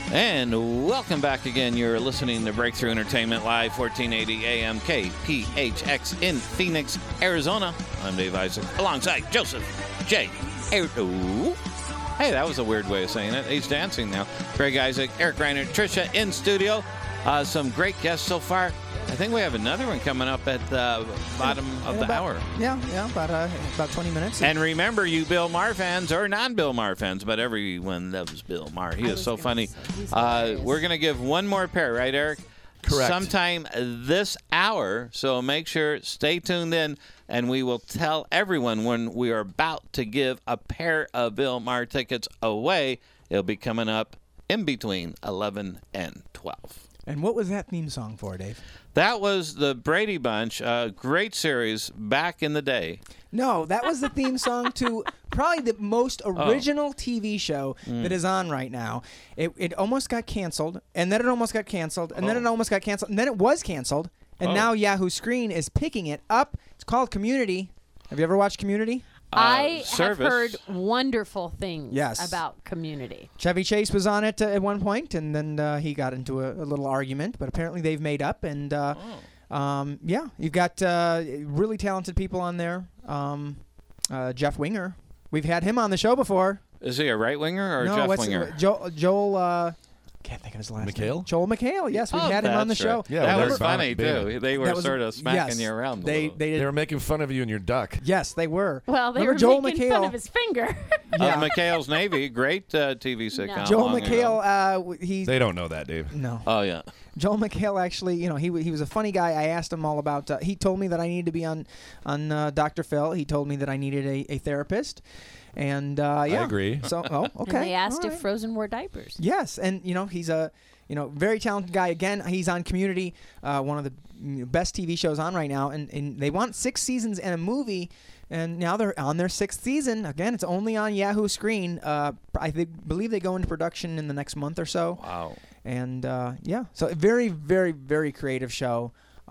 And welcome back again. You're listening to Breakthrough Entertainment Live, 1480 AM KPHX in Phoenix, Arizona. I'm Dave Isaac, alongside Joseph J. Hey, that was a weird way of saying it. He's dancing now. Greg Isaac, Eric Reiner, Tricia in studio. Some great guests so far. I think we have another one coming up at the bottom of the hour. Yeah, about 20 minutes. And remember, you Bill Maher fans or non-Bill Maher fans, but everyone loves Bill Maher. He is so funny. We're going to give one more pair, right, Eric? Correct. Sometime this hour, so make sure, stay tuned in, and we will tell everyone when we are about to give a pair of Bill Maher tickets away. It'll be coming up in between 11 and 12. And what was that theme song for, Dave? That was the Brady Bunch, great series back in the day. No, that was the theme song to probably the most original TV show that is on right now. It almost got canceled, and then it almost got canceled, and then it almost got canceled, and then it was canceled, and now Yahoo Screen is picking it up. It's called Community. Have you ever watched Community? I have heard wonderful things about Community. Chevy Chase was on it at one point, and then he got into a little argument, but apparently they've made up. And, you've got really talented people on there. Jeff Winger. We've had him on the show before. Is he a right-winger or Jeff Winger? Joel can't think of his last name. Joel McHale. Yes, we've had him on the show. Yeah, that was funny, too. They were sort of smacking you around. They were making fun of you and your duck. Yes, they were. Well, they Remember were Joel making McHale? fun of his finger. McHale's Navy, great TV sitcom. Joel McHale, They don't know that, Dave. No. Oh, yeah. Joel McHale actually, he was a funny guy. I asked him all about. He told me that I needed to be on Dr. Phil. He told me that I needed a therapist, and I agree. So, okay. And they asked if Frozen wore diapers. Yes, and he's a very talented guy. Again, he's on Community, one of the best TV shows on right now, and they want 6 seasons and a movie. And now they're on their 6th season. Again, it's only on Yahoo Screen. I believe they go into production in the next month or so. Wow. And, so a very, very, very creative show.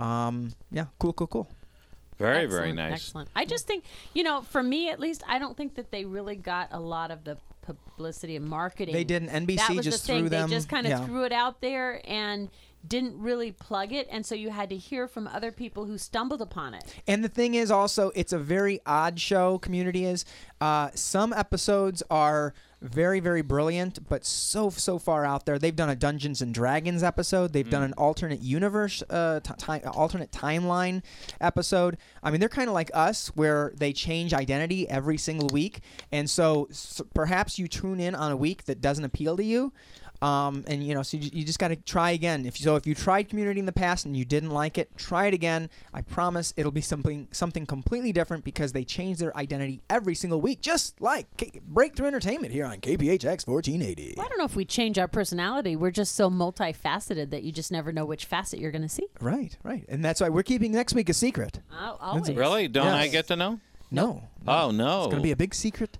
Cool. Very, very nice. Excellent. I just think, for me at least, I don't think that they really got a lot of the publicity and marketing. They didn't. NBC that was just the thing. threw them. They just kind of threw it out there and didn't really plug it, and so you had to hear from other people who stumbled upon it. And the thing is also, it's a very odd show, Community is. Some episodes are very, very brilliant, but so far out there. They've done a Dungeons and Dragons episode. They've done an alternate universe, alternate timeline episode. I mean, they're kind of like us, where they change identity every single week. And so perhaps you tune in on a week that doesn't appeal to you. So you just got to try again. If you tried Community in the past and you didn't like it, try it again. I promise it'll be something completely different, because they change their identity every single week, just like Breakthrough Entertainment here on KPHX 1480. Well, I don't know if we change our personality. We're just so multifaceted that you just never know which facet you're going to see. Right. And that's why we're keeping next week a secret. Always. Really? Don't I get to know? No. Oh, no. It's going to be a big secret.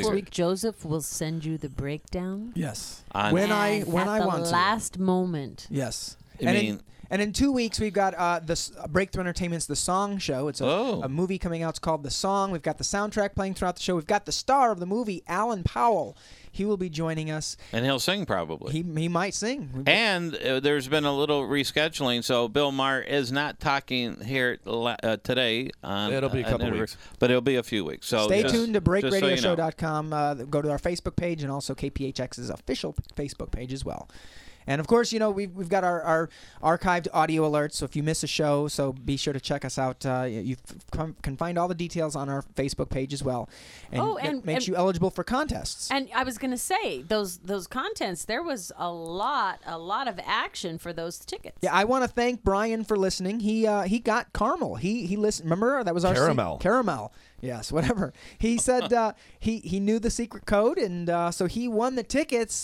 Joseph will send you the breakdown. Yes. When I want to. The last moment. Yes. And in 2 weeks, we've got Breakthrough Entertainment's The Song Show. It's a movie coming out. It's called The Song. We've got the soundtrack playing throughout the show. We've got the star of the movie, Alan Powell. He will be joining us. And he'll sing probably. He might sing. And there's been a little rescheduling, so Bill Maher is not talking here today. It'll be a couple weeks. But it'll be a few weeks. So stay tuned to breakradioshow.com. Go to our Facebook page and also KPHX's official Facebook page as well. And, of course, we've got our archived audio alerts, so if you miss a show, so be sure to check us out. You can find all the details on our Facebook page as well. And it makes you eligible for contests. And I was going to say, those contests, there was a lot of action for those tickets. Yeah, I want to thank Brian for listening. He got caramel. He listened. Remember, that was our caramel. Yes, whatever. He said he knew the secret code, and so he won the tickets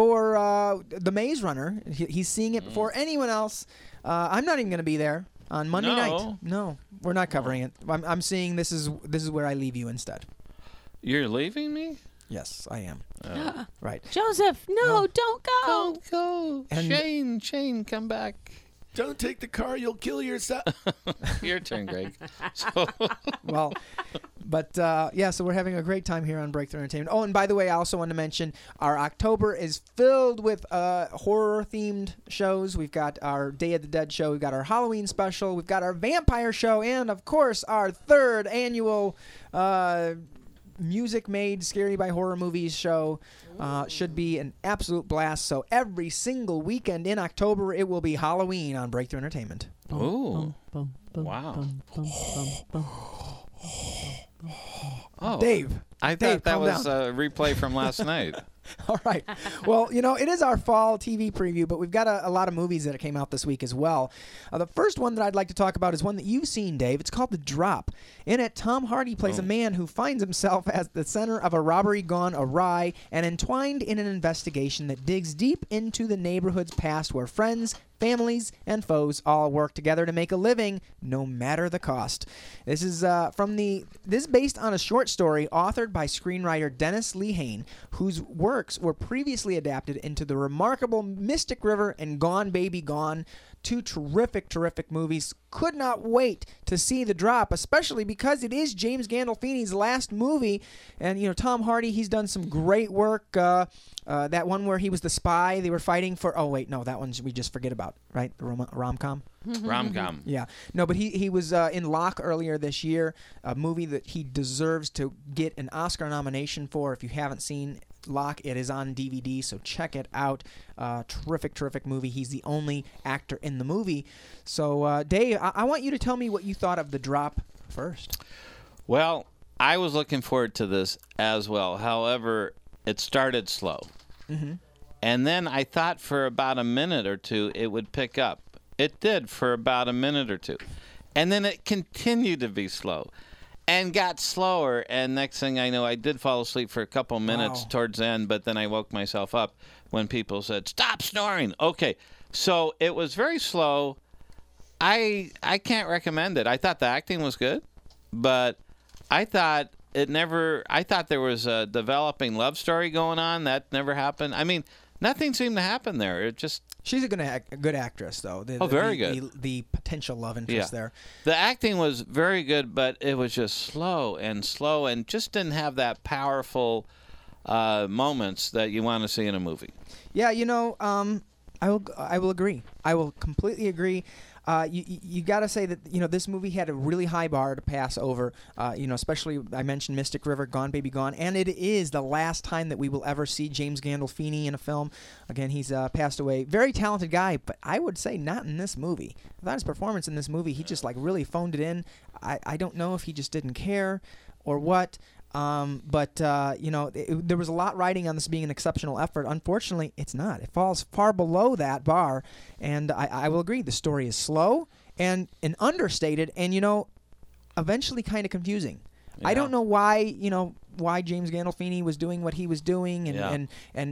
for the Maze Runner. He's seeing it before anyone else. I'm not even going to be there on Monday night. No, we're not covering it. I'm seeing this is where I leave you instead. You're leaving me? Yes, I am. Right. Joseph, no, don't go. Don't go. And Shane, come back. Don't take the car. You'll kill yourself. Your turn, Greg. Well, But yeah, so we're having a great time here on Breakthrough Entertainment. Oh, and by the way, I also want to mention our October is filled with horror-themed shows. We've got our Day of the Dead show. We've got our Halloween special. We've got our vampire show. And, of course, our third annual Music Made Scary by Horror Movies show. Should be an absolute blast. So every single weekend in October, it will be Halloween on Breakthrough Entertainment. Ooh. Wow. Oh, Dave. I thought that was a replay from last night. All right. Well, it is our fall TV preview, but we've got a lot of movies that came out this week as well. The first one that I'd like to talk about is one that you've seen, Dave. It's called The Drop. In it, Tom Hardy plays a man who finds himself as the center of a robbery gone awry and entwined in an investigation that digs deep into the neighborhood's past where friends, families, and foes all work together to make a living, no matter the cost. This is based on a short story authored by screenwriter Dennis Lehane, whose works were previously adapted into the remarkable Mystic River and Gone Baby Gone. Two terrific movies. Could not wait to see The Drop, especially because it is James Gandolfini's last movie. And, Tom Hardy, he's done some great work. That one where he was the spy, they were fighting for... Oh, wait, no, that one we just forget about, right? The rom-com? Rom-com. Yeah. No, but he was in Locke earlier this year, a movie that he deserves to get an Oscar nomination for. If you haven't seen Locke, it is on DVD, so check it out. Terrific movie. He's the only actor in the movie. So, Dave, I want you to tell me what you thought of The Drop first. Well, I was looking forward to this as well. However, it started slow. Mm-hmm. And then I thought for about a minute or two it would pick up. It did for about a minute or two. And then it continued to be slow and got slower. And next thing I know, I did fall asleep for a couple minutes towards the end, but then I woke myself up when people said, "Stop snoring." Okay, so it was very slow. I can't recommend it. I thought the acting was good, but I thought there was a developing love story going on. That never happened. I mean, nothing seemed to happen there. It just... She's a good actress, though. Very good. The potential love interest there. The acting was very good, but it was just slow and just didn't have that powerful moments that you want to see in a movie. Yeah, I will agree. I will completely agree. You got to say that this movie had a really high bar to pass over. Especially I mentioned Mystic River, Gone Baby Gone, and it is the last time that we will ever see James Gandolfini in a film. Again, he's passed away. Very talented guy, but I would say not in this movie. I thought his performance in this movie, he just really phoned it in. I don't know if he just didn't care or what. But there was a lot riding on this being an exceptional effort. Unfortunately, it's not. It falls far below that bar, and I will agree. The story is slow and understated, and eventually kind of confusing. Yeah. I don't know why James Gandolfini was doing what he was doing, and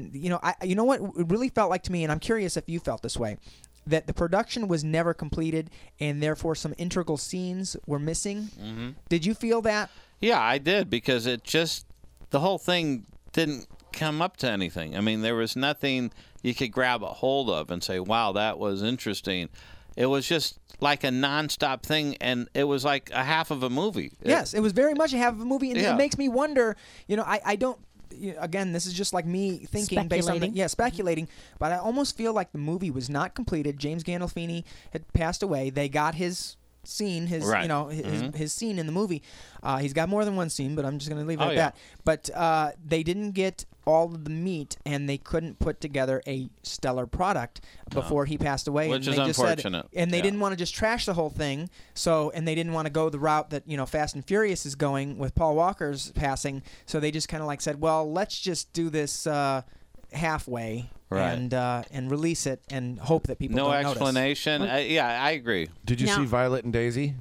what it really felt like to me, and I'm curious if you felt this way, that the production was never completed, and therefore some integral scenes were missing. Mm-hmm. Did you feel that? Yeah, I did, because the whole thing didn't come up to anything. I mean, there was nothing you could grab a hold of and say, wow, that was interesting. It was just like a nonstop thing, and it was like a half of a movie. Yes, it was very much a half of a movie, and it makes me wonder, I don't, again, this is just like me thinking based on speculating, but I almost feel like the movie was not completed. James Gandolfini had passed away. They got his scene, his scene in the movie. He's got more than one scene, but I'm just going to leave it at that. But they didn't get all of the meat, and they couldn't put together a stellar product before he passed away. Which is unfortunate. And they didn't want to just trash the whole thing, and they didn't want to go the route that Fast and Furious is going with Paul Walker's passing, so they just kind of said, well, let's just do this halfway. Right. And release it and hope that people don't notice. No explanation. I agree. Did you see Violet and Daisy?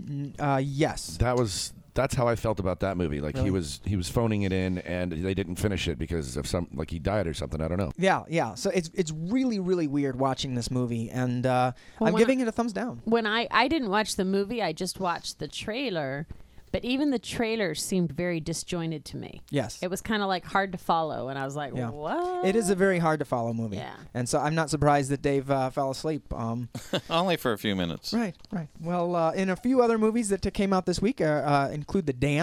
Yes. That's how I felt about that movie. Like, really? he was phoning it in, and they didn't finish it because of he died or something. I don't know. Yeah. So it's really, really weird watching this movie, and I'm giving it a thumbs down. When I didn't watch the movie, I just watched the trailer. But even the trailer seemed very disjointed to me. Yes. It was kind of hard to follow, and I was like, what? It is a very hard to follow movie. Yeah. And so I'm not surprised that Dave fell asleep. Only for a few minutes. Right. Well, in a few other movies that came out this week include The Damned,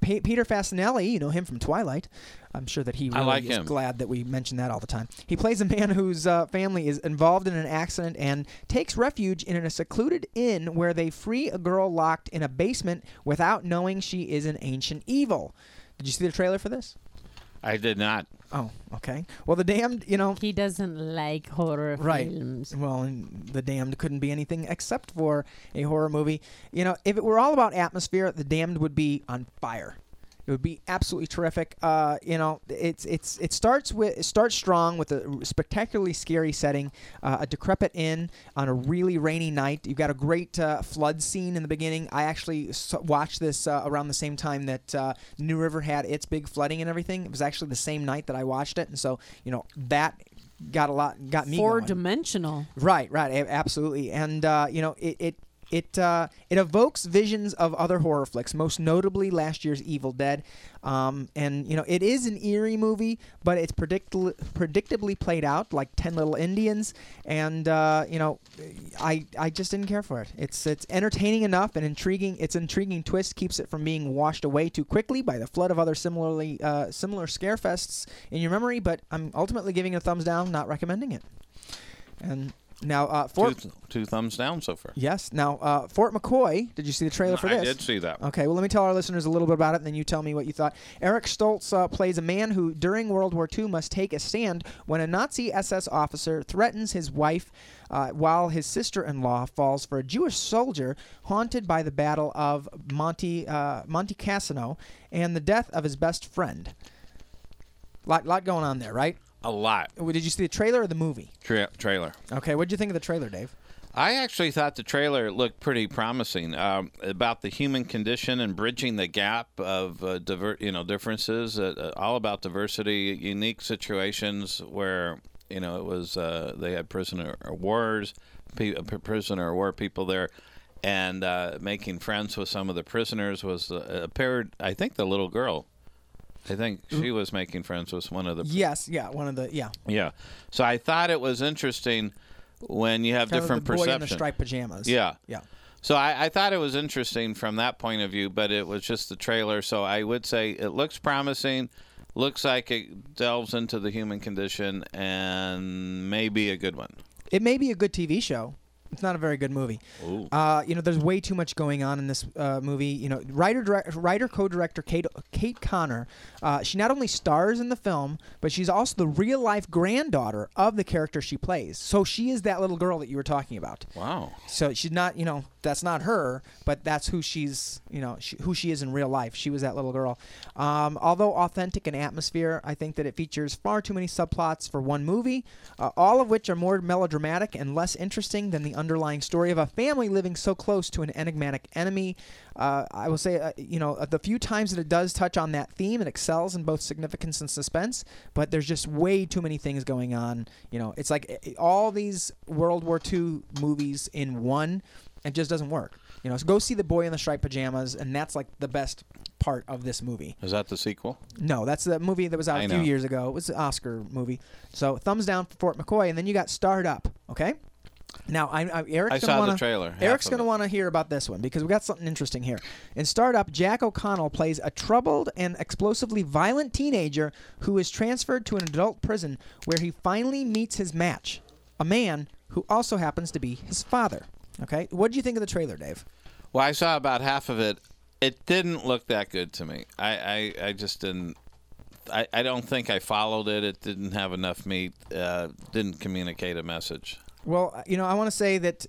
Peter Fasinelli, you know him from Twilight. I'm sure that he really like is him. glad that we mention that all the time. He plays a man whose family is involved in an accident and takes refuge in a secluded inn where they free a girl locked in a basement without knowing she is an ancient evil. Did you see the trailer for this? I did not. Oh, okay. Well, The Damned, you know... He doesn't like horror Right. films. Well, and The Damned couldn't be anything except for a horror movie. You know, if it were all about atmosphere, The Damned would be on fire. It would be absolutely terrific. You know, it starts strong with a spectacularly scary setting, a decrepit inn on a really rainy night. You've got a great flood scene in the beginning. I actually watched this around the same time that New River had its big flooding and everything. It was actually the same night that I watched it, and so you know that got me going. Four-dimensional. Right, absolutely, and you know it evokes visions of other horror flicks, most notably last year's Evil Dead, and you know it is an eerie movie, but it's predictably played out like 10 Little Indians, and you know I just didn't care for it. It's entertaining enough and intriguing. Its intriguing twist keeps it from being washed away too quickly by the flood of other similar scare fests in your memory. But I'm ultimately giving it a thumbs down, not recommending it. And now, Two thumbs down so far. Yes. Now, Fort McCoy. Did you see the trailer for this? I did see that. Okay. Well, let me tell our listeners a little bit about it, and then you tell me what you thought. Eric Stoltz plays a man who, during World War II, must take a stand when a Nazi SS officer threatens his wife, while his sister-in-law falls for a Jewish soldier haunted by the Battle of Monte Cassino and the death of his best friend. Lot going on there, right? A lot. Did you see the trailer or the movie? Trailer. Okay, what did you think of the trailer, Dave? I actually thought the trailer looked pretty promising about the human condition and bridging the gap of differences. All about diversity, unique situations where it was they had prisoner of war people there, and making friends with some of the prisoners was appeared. I think the little girl. I think she was making friends with one of the... Yes, yeah, one of the... Yeah. Yeah. So I thought it was interesting when you have different the boy perceptions. in the striped pajamas. Yeah. Yeah. So I thought it was interesting from that point of view, but it was just the trailer. So I would say it looks promising, looks like it delves into the human condition, and may be a good one. It may be a good TV show. It's not a very good movie. There's way too much going on in this movie. Writer, co-director Kate Connor. She not only stars in the film, but she's also the real-life granddaughter of the character she plays. So she is that little girl that you were talking about. Wow. So she's not, that's not her, but that's who she's, who she is in real life. She was that little girl. Although authentic in atmosphere, I think that it features far too many subplots for one movie, all of which are more melodramatic and less interesting than the underlying story of a family living so close to an enigmatic enemy. I will say, the few times that it does touch on that theme, it excels in both significance and suspense, but there's just way too many things going on. It's like all these World War II movies in one. It just doesn't work. So go see The Boy in the Striped Pajamas, and that's like the best part of this movie. Is that the sequel? No, that's the movie that was out a few years ago. It was an Oscar movie. So thumbs down for Fort McCoy, and then you got Starred Up, okay? Now, Eric's I saw the trailer. Eric's going to want to hear about this one because we got something interesting here. In Starred Up, Jack O'Connell plays a troubled and explosively violent teenager who is transferred to an adult prison where he finally meets his match, a man who also happens to be his father. Okay, what did you think of the trailer, Dave? Well, I saw about half of it. It didn't look that good to me. I just didn't. I don't think I followed it. It didn't have enough meat. Didn't communicate a message. Well, I want to say that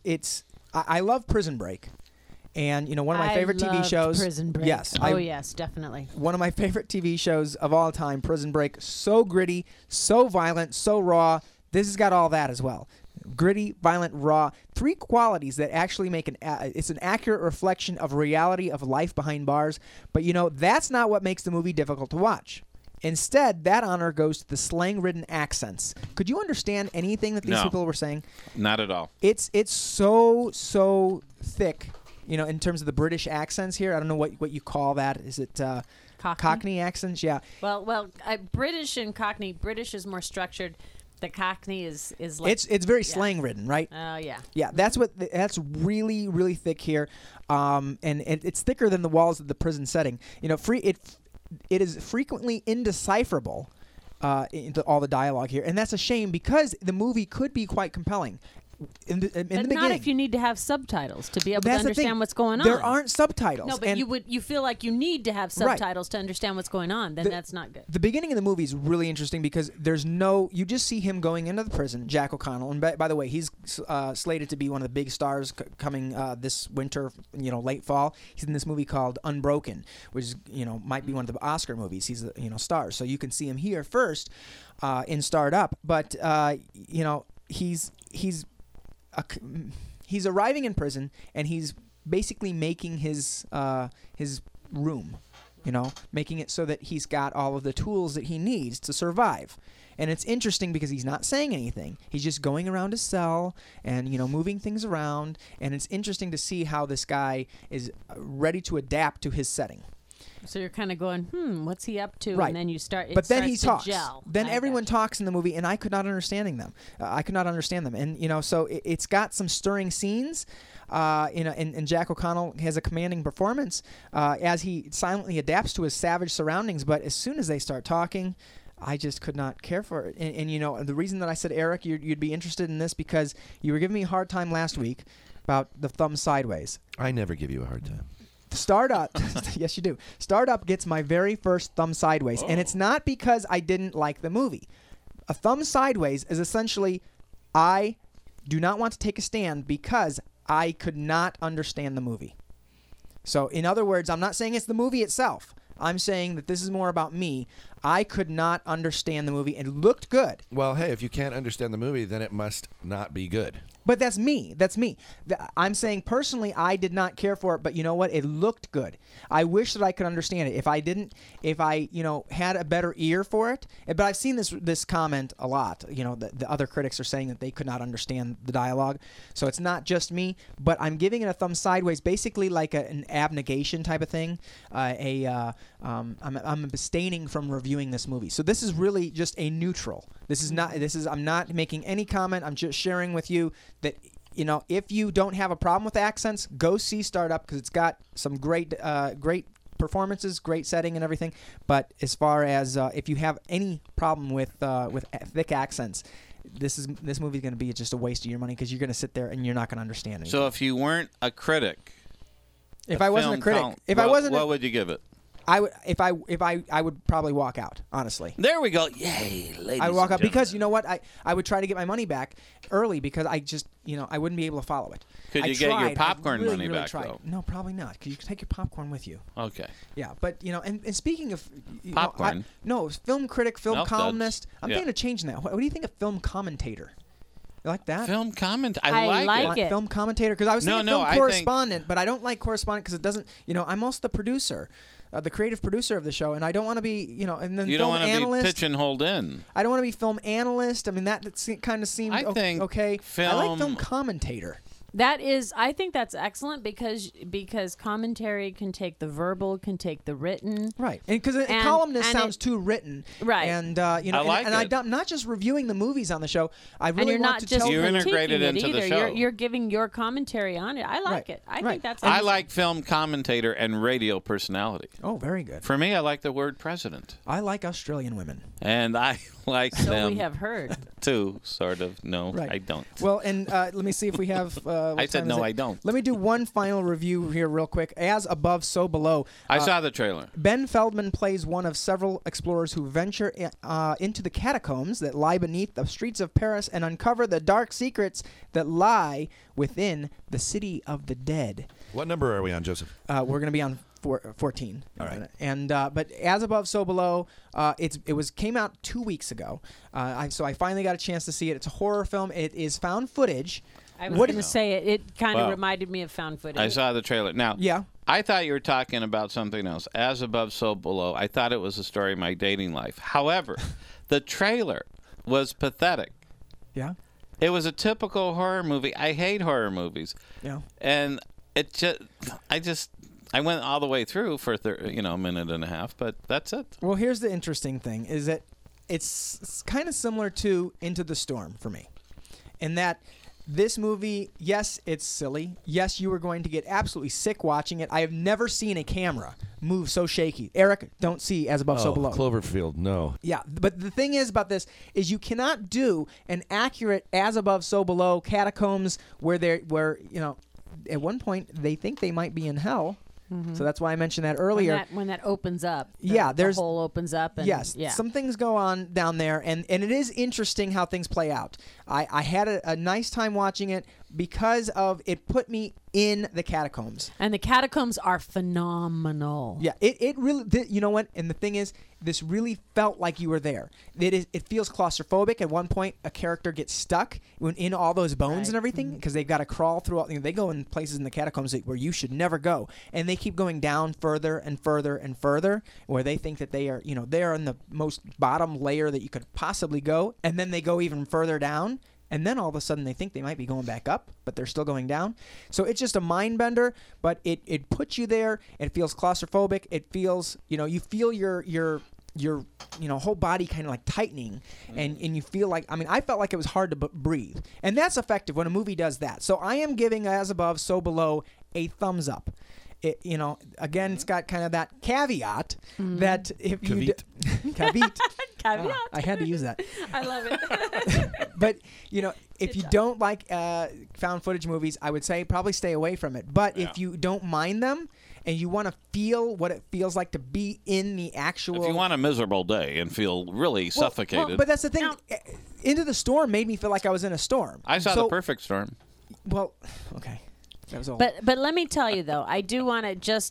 I love Prison Break. And, one of my favorite TV shows. Prison Break. Yes. Yes, definitely. One of my favorite TV shows of all time, Prison Break. So gritty, so violent, so raw. This has got all that as well. Gritty, violent, raw. Three qualities that actually make it's an accurate reflection of reality of life behind bars. But, that's not what makes the movie difficult to watch. Instead, that honor goes to the slang-ridden accents. Could you understand anything that these people were saying? Not at all. It's so thick, in terms of the British accents here. I don't know what you call that. Is it Cockney accents? Yeah. Well, British and Cockney. British is more structured. The Cockney is like It's very slang ridden, right? oh yeah. Yeah, that's really really thick here, and it's thicker than the walls of the prison setting. You know, it is frequently indecipherable. Into all the dialogue here, and that's a shame because the movie could be quite compelling. In the But beginning, not if you need to have subtitles to be able to That's the thing. understand what's going on. There aren't subtitles. No, but and you feel like you need to have Right. subtitles to understand what's going on. Then that's not good. The beginning of the movie is really interesting because you just see him going into the prison, Jack O'Connell, and by the way, he's slated to be one of the big stars coming this winter, late fall. He's in this movie called Unbroken, which might be one of the Oscar movies. He's stars, so you can see him here first in Starred Up, but he's arriving in prison and he's basically making his room, making it so that he's got all of the tools that he needs to survive. And it's interesting because he's not saying anything. He's just going around his cell and moving things around. And it's interesting to see how this guy is ready to adapt to his setting. So you're kind of going, what's he up to? Right. And then you start. But then he starts to talks. Gel. Then I everyone gotcha. talks in the movie, and I could not understand them. And so it's got some stirring scenes. And Jack O'Connell has a commanding performance as he silently adapts to his savage surroundings. But as soon as they start talking, I just could not care for it. And the reason that I said, Eric, you'd be interested in this because you were giving me a hard time last week about the thumb sideways. I never give you a hard time. Starred Up, yes, you do. Starred Up gets my very first thumb sideways, and it's not because I didn't like the movie. A thumb sideways is essentially, I do not want to take a stand because I could not understand the movie. So, in other words, I'm not saying it's the movie itself. I'm saying that this is more about me. I could not understand the movie. It looked good. Well, hey, if you can't understand the movie, then it must not be good. But that's me. I'm saying personally, I did not care for it. But you know what? It looked good. I wish that I could understand it. If I had a better ear for it. But I've seen this comment a lot. The other critics are saying that they could not understand the dialogue. So it's not just me. But I'm giving it a thumb sideways, basically like an abnegation type of thing. I'm abstaining from reviewing this movie. So this is really just a neutral. I'm not making any comment. I'm just sharing with you that, if you don't have a problem with accents, go see Starred Up because it's got some great performances, great setting and everything. But as far as if you have any problem with thick accents, this movie is going to be just a waste of your money because you're going to sit there and you're not going to understand anything. So if you weren't a critic, I wasn't a critic, what would you give it? I would probably walk out, honestly. There we go. Yay, ladies. I would walk and out because gentlemen. you know what? I would try to get my money back early because I just I wouldn't be able to follow it. Could you get your popcorn money back, though? No, probably not. Because you can take your popcorn with you. Okay. Yeah, but and speaking of Popcorn? Film critic, film Milk columnist. duds. I'm Yeah. thinking of changing that. What do you think of film commentator? You like that? Film comment. I like it. Film commentator because I was thinking film correspondent, but I don't like correspondent because it doesn't. I'm also the producer. The creative producer of the show, and I don't want to be, and then You film don't want to analyst. be pigeonholed in. I don't want to be film analyst. I mean, that kind of seemed I think okay. I like film commentator. I think that's excellent because commentary can take the verbal, can take the written. Right, and because a columnist sounds too written. Right. And I like it. I'm not just reviewing the movies on the show. I really And you're want not to just tell You integrate it critiquing into the either. show. You're giving your commentary on it. I like it. I think that's I excellent. like film commentator and radio personality. Oh, very good. For me, I like the word president. I like Australian women. And I like So them we have heard. too, sort of. No, Right. I don't. Well, and let me see if we have. What I said time is no, it? I don't. Let me do one final review here, real quick. As above, so below. I saw the trailer. Ben Feldman plays one of several explorers who venture into the catacombs that lie beneath the streets of Paris and uncover the dark secrets that lie within the city of the dead. What number are we on, Joseph? We're going to be on 14. All right. And but as above, so below. Came out 2 weeks ago. So I finally got a chance to see it. It's a horror film. It is found footage. I was going to say it kind of Wow. reminded me of found footage. I saw the trailer. Now, Yeah. I thought you were talking about something else. As above, so below. I thought it was a story of my dating life. However, the trailer was pathetic. Yeah. It was a typical horror movie. I hate horror movies. Yeah. And I went all the way through for a minute and a half, but that's it. Well, here's the interesting thing: is that it's kind of similar to Into the Storm for me, in that this movie, yes, it's silly. Yes, you are going to get absolutely sick watching it. I have never seen a camera move so shaky. Eric, don't see As Above, So Below. Cloverfield, no. Yeah, but the thing is about this is you cannot do an accurate As Above, So Below catacombs where at one point they think they might be in hell. Mm-hmm. So that's why I mentioned that earlier. When that opens up. The hole opens up. And, yes, some things go on down there, and it is interesting how things play out. I had a nice time watching it because of it put me in the catacombs. And the catacombs are phenomenal. Yeah, it really, you know what? And the thing is, this really felt like you were there. It feels claustrophobic. At one point, a character gets stuck in all those bones and everything because they've got to crawl through. They go in places in the catacombs where you should never go, and they keep going down further and further and further, where they think that they are, they are in the most bottom layer that you could possibly go, and then they go even further down. And then all of a sudden they think they might be going back up, but they're still going down. So it's just a mind bender, but it puts you there. It feels claustrophobic. It feels, you feel your whole body kind of like tightening, and you feel like, I felt like it was hard to breathe. And that's effective when a movie does that. So I am giving As Above, So Below a thumbs up. Again, it's got kind of that caveat that if you caveat. I had to use that. I love it. But if you don't like found footage movies, I would say probably stay away from it. But if you don't mind them and you want to feel what it feels like to be in the actual, if you want a miserable day and feel really suffocated. Well, but that's the thing. Into the Storm made me feel like I was in a storm. I saw The Perfect Storm. Well, okay. That was all. But let me tell you though, I do want to just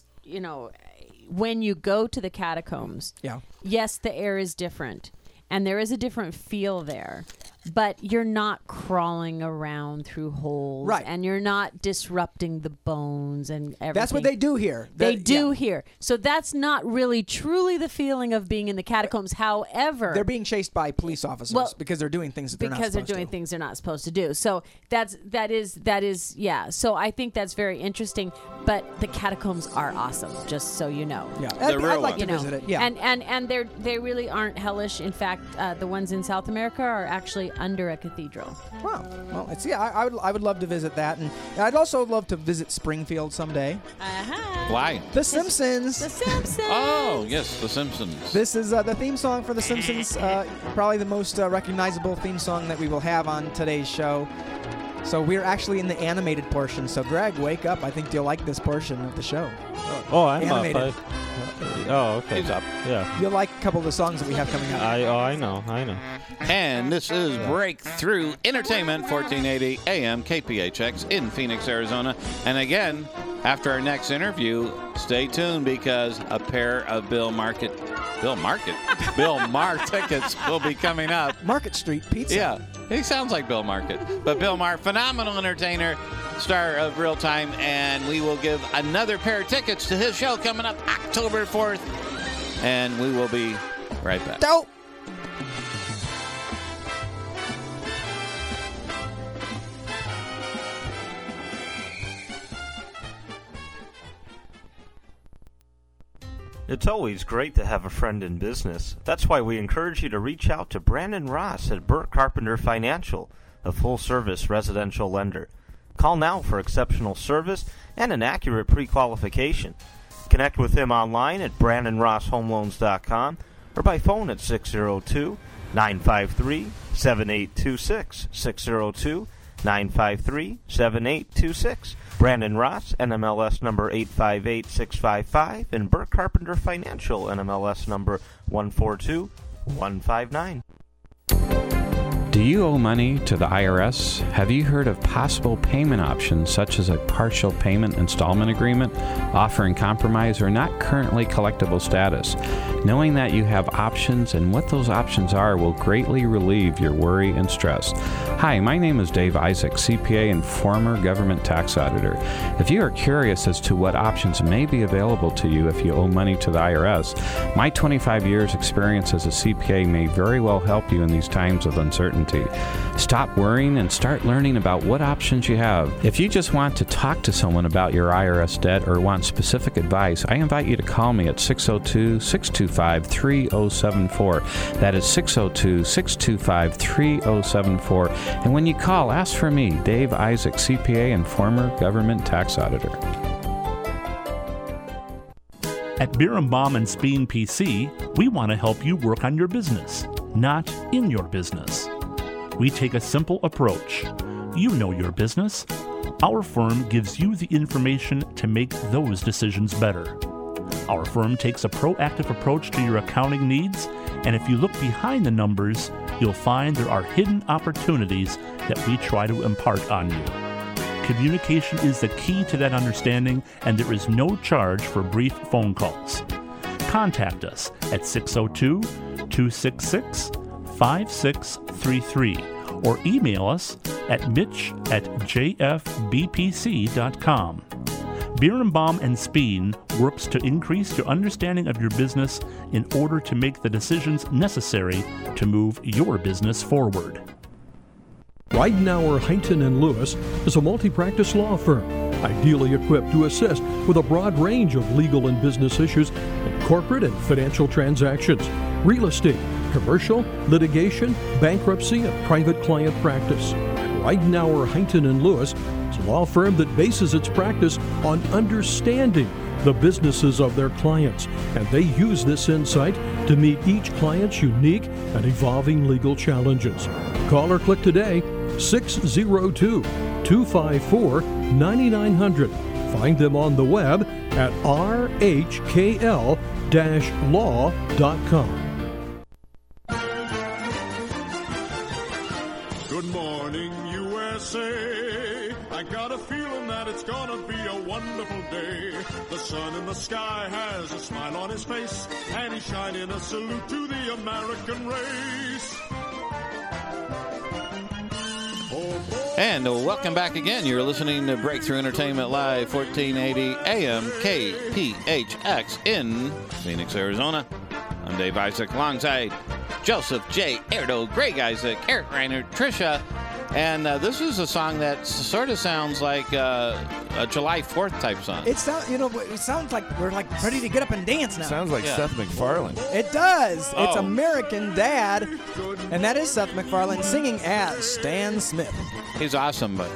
when you go to the catacombs, yes, the air is different, and there is a different feel there. But you're not crawling around through holes, right? And you're not disrupting the bones and everything. That's what they do here. They do here. So that's not really truly the feeling of being in the catacombs. However, they're being chased by police officers because they're doing things that they're not supposed to. Because they're doing things they're not supposed to do. So that is So I think that's very interesting. But the catacombs are awesome, just so you know. Yeah, I'd like to visit it. Yeah, and they really aren't hellish. In fact, the ones in South America are actually under a cathedral. Wow. Well, I would love to visit that, and I'd also love to visit Springfield someday. Why? The Simpsons. The Simpsons. Oh, yes, The Simpsons. This is the theme song for The Simpsons. Probably the most recognizable theme song that we will have on today's show. So we're actually in the animated portion. So Greg, wake up. I think you'll like this portion of the show. Oh, I'm animated. up. Okay. He's up. Yeah. You'll like a couple of the songs that we have coming up. I know. And this is Breakthrough Entertainment, 1480 AM KPHX in Phoenix, Arizona. And again, after our next interview, stay tuned because a pair of Bill Maher tickets will be coming up. Market Street Pizza. Yeah, he sounds like Bill Market. But Bill Maher, phenomenal entertainer, star of Real Time, and we will give another pair of tickets to his show coming up October 4th. And we will be right back. Dope. It's always great to have a friend in business. That's why we encourage you to reach out to Brandon Ross at Burt Carpenter Financial, a full-service residential lender. Call now for exceptional service and an accurate pre-qualification. Connect with him online at BrandonRossHomeLoans.com or by phone at 602-953-7826, 602-953-7826. Brandon Ross, NMLS number 858655, and Burt Carpenter Financial, NMLS number 142159. Do you owe money to the IRS? Have you heard of possible payment options such as a partial payment installment agreement, offering compromise or not currently collectible status? Knowing that you have options and what those options are will greatly relieve your worry and stress. Hi, my name is Dave Isaac, CPA and former government tax auditor. If you are curious as to what options may be available to you if you owe money to the IRS, my 25 years experience as a CPA may very well help you in these times of uncertainty. certainty. Stop worrying and start learning about what options you have. If you just want to talk to someone about your IRS debt or want specific advice, I invite you to call me at 602-625-3074. That is 602-625-3074. And when you call, ask for me, Dave Isaac, CPA and former government tax auditor. At Birnbaum and Speen PC, we want to help you work on your business, not in your business. We take a simple approach. You know your business. Our firm gives you the information to make those decisions better. Our firm takes a proactive approach to your accounting needs, and if you look behind the numbers, you'll find there are hidden opportunities that we try to impart on you. Communication is the key to that understanding, and there is no charge for brief phone calls. Contact us at 602-266-5633 or email us at mitch@jfbpc.com. Birnbaum and Speen works to increase your understanding of your business in order to make the decisions necessary to move your business forward. Ridenour, Huntington & Lewis is a multi-practice law firm, ideally equipped to assist with a broad range of legal and business issues in corporate and financial transactions, real estate, commercial, litigation, bankruptcy, and private client practice. Ridenour, Huntington & Lewis is a law firm that bases its practice on understanding the businesses of their clients, and they use this insight to meet each client's unique and evolving legal challenges. Call or click today, 602-254-9900. Find them on the web at rhkl-law.com. Good morning, USA. I got a feeling that it's gonna be a wonderful day. The sun in the sky has a smile on his face, and he's shining a salute to the American race. And welcome back again. You're listening to Breakthrough Entertainment Live, 1480 AM KPHX in Phoenix, Arizona. I'm Dave Isaac alongside Joseph J. Erdo, Greg Isaac, Eric Reiner, Tricia. And this is a song that sort of sounds like a July 4th type song. It sounds like we're like ready to get up and dance now. Sounds like Seth MacFarlane. It does. Oh. It's American Dad, and that is Seth MacFarlane singing as Stan Smith. He's awesome, but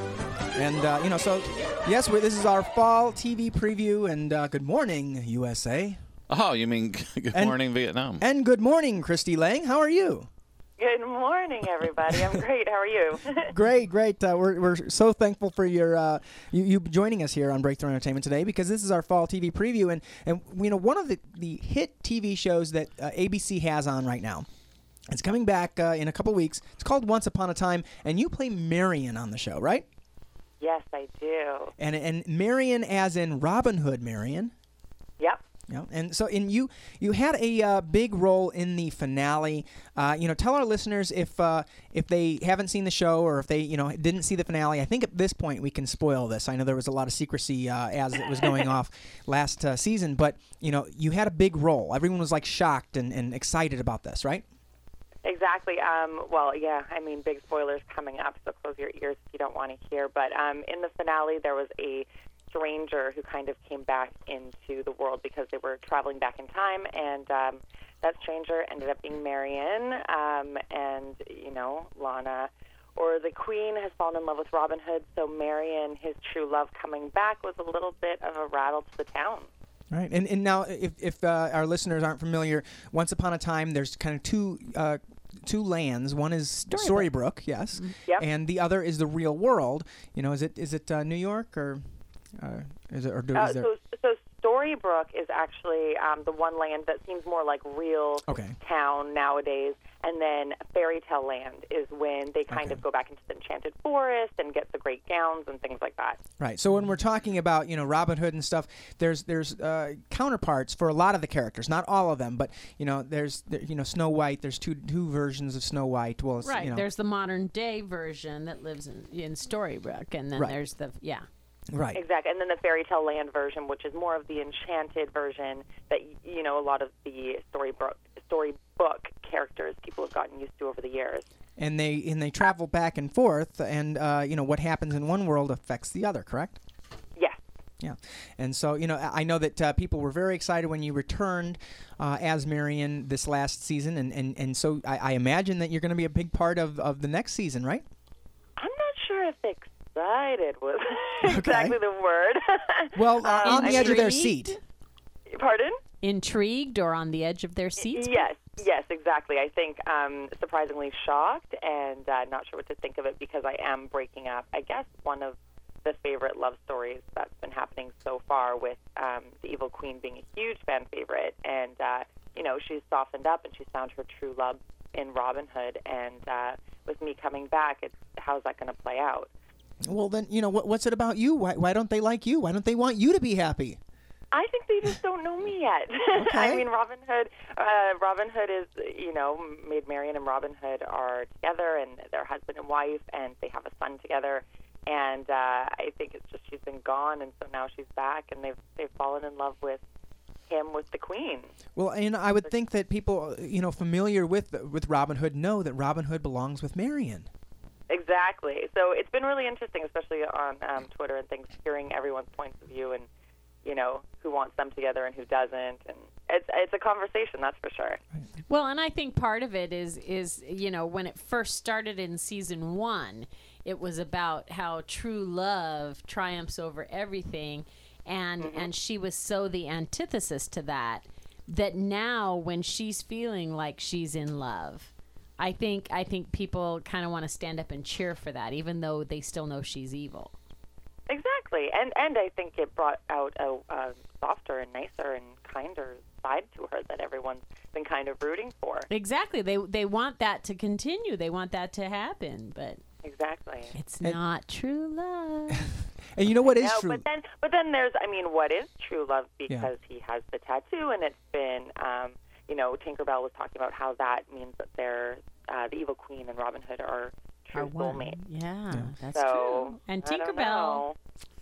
so yes, this is our fall TV preview, and good morning, USA. oh, you mean good morning, Vietnam? And good morning, Christy Lang. How are you? Good morning, everybody. I'm great. How are you? Great. We're so thankful for your you joining us here on Breakthrough Entertainment today, because this is our fall TV preview, and one of the hit TV shows that ABC has on right now. It's coming back in a couple weeks. It's called Once Upon a Time, and you play Marion on the show, right? Yes, I do. And Marion, as in Robin Hood Marion. Yep. Yeah, and so you had a big role in the finale. Tell our listeners if they haven't seen the show, or if they didn't see the finale. I think at this point we can spoil this. I know there was a lot of secrecy as it was going off last season, but you had a big role. Everyone was like shocked and excited about this, right? Exactly. Well, yeah. I mean, big spoilers coming up, so close your ears if you don't want to hear. But in the finale, there was a stranger who kind of came back into the world because they were traveling back in time, and that stranger ended up being Marion, and Lana, or the Queen, has fallen in love with Robin Hood, so Marion, his true love, coming back was a little bit of a rattle to the town. Right, and now if our listeners aren't familiar, Once Upon a Time, there's kind of two lands. One is Storybrooke, yes, Yep. and the other is the real world. Is it New York, or is it, or is there? So Storybrooke is actually the one land that seems more like real town nowadays, and then Fairy Tale Land is when they kind of go back into the enchanted forest and get the great gowns and things like that. Right. So when we're talking about Robin Hood and stuff, there's counterparts for a lot of the characters, not all of them, but there's Snow White. There's two versions of Snow White. Well, there's the modern day version that lives in Storybrooke, and then there's the Right. Exactly. And then the Fairy Tale Land version, which is more of the enchanted version that, a lot of the storybook characters people have gotten used to over the years. and they travel back and forth, and what happens in one world affects the other. Correct? Yes. Yeah, and so I know that people were very excited when you returned as Marion this last season, and so I imagine that you're going to be a big part of the next season, right? I'm not sure if excited was exactly the word. Well, on the edge of their seat. Pardon? Intrigued or on the edge of their seats? Yes, exactly. I think surprisingly shocked and not sure what to think of it because I am breaking up, I guess, one of the favorite love stories that's been happening so far with the Evil Queen being a huge fan favorite. And, she's softened up and she's found her true love in Robin Hood. And with me coming back, how's that going to play out? Well, then, what's it about you? Why don't they like you? Why don't they want you to be happy? I think they just don't know me yet. Okay. I mean, Robin Hood is, Maid Marian and Robin Hood are together, and they're husband and wife, and they have a son together. And I think it's just she's been gone, and so now she's back, and they've fallen in love with him, with the Queen. Well, I would think that people, familiar with Robin Hood know that Robin Hood belongs with Marian. Exactly. So it's been really interesting, especially on Twitter and things, hearing everyone's points of view and who wants them together and who doesn't, and it's a conversation, that's for sure. Well, and I think part of it is when it first started in season 1, it was about how true love triumphs over everything, and she was so the antithesis to that now when she's feeling like she's in love, I think people kind of want to stand up and cheer for that, even though they still know she's evil. Exactly, and I think it brought out a softer and nicer and kinder side to her that everyone's been kind of rooting for. Exactly, they want that to continue. They want that to happen, but exactly, it's not true love. And you know what is true? But then there's, what is true love? Because he has the tattoo, and it's been, Tinkerbell was talking about how that means that they're the Evil Queen and Robin Hood are true soulmates. Yeah, that's true. And Tinkerbell.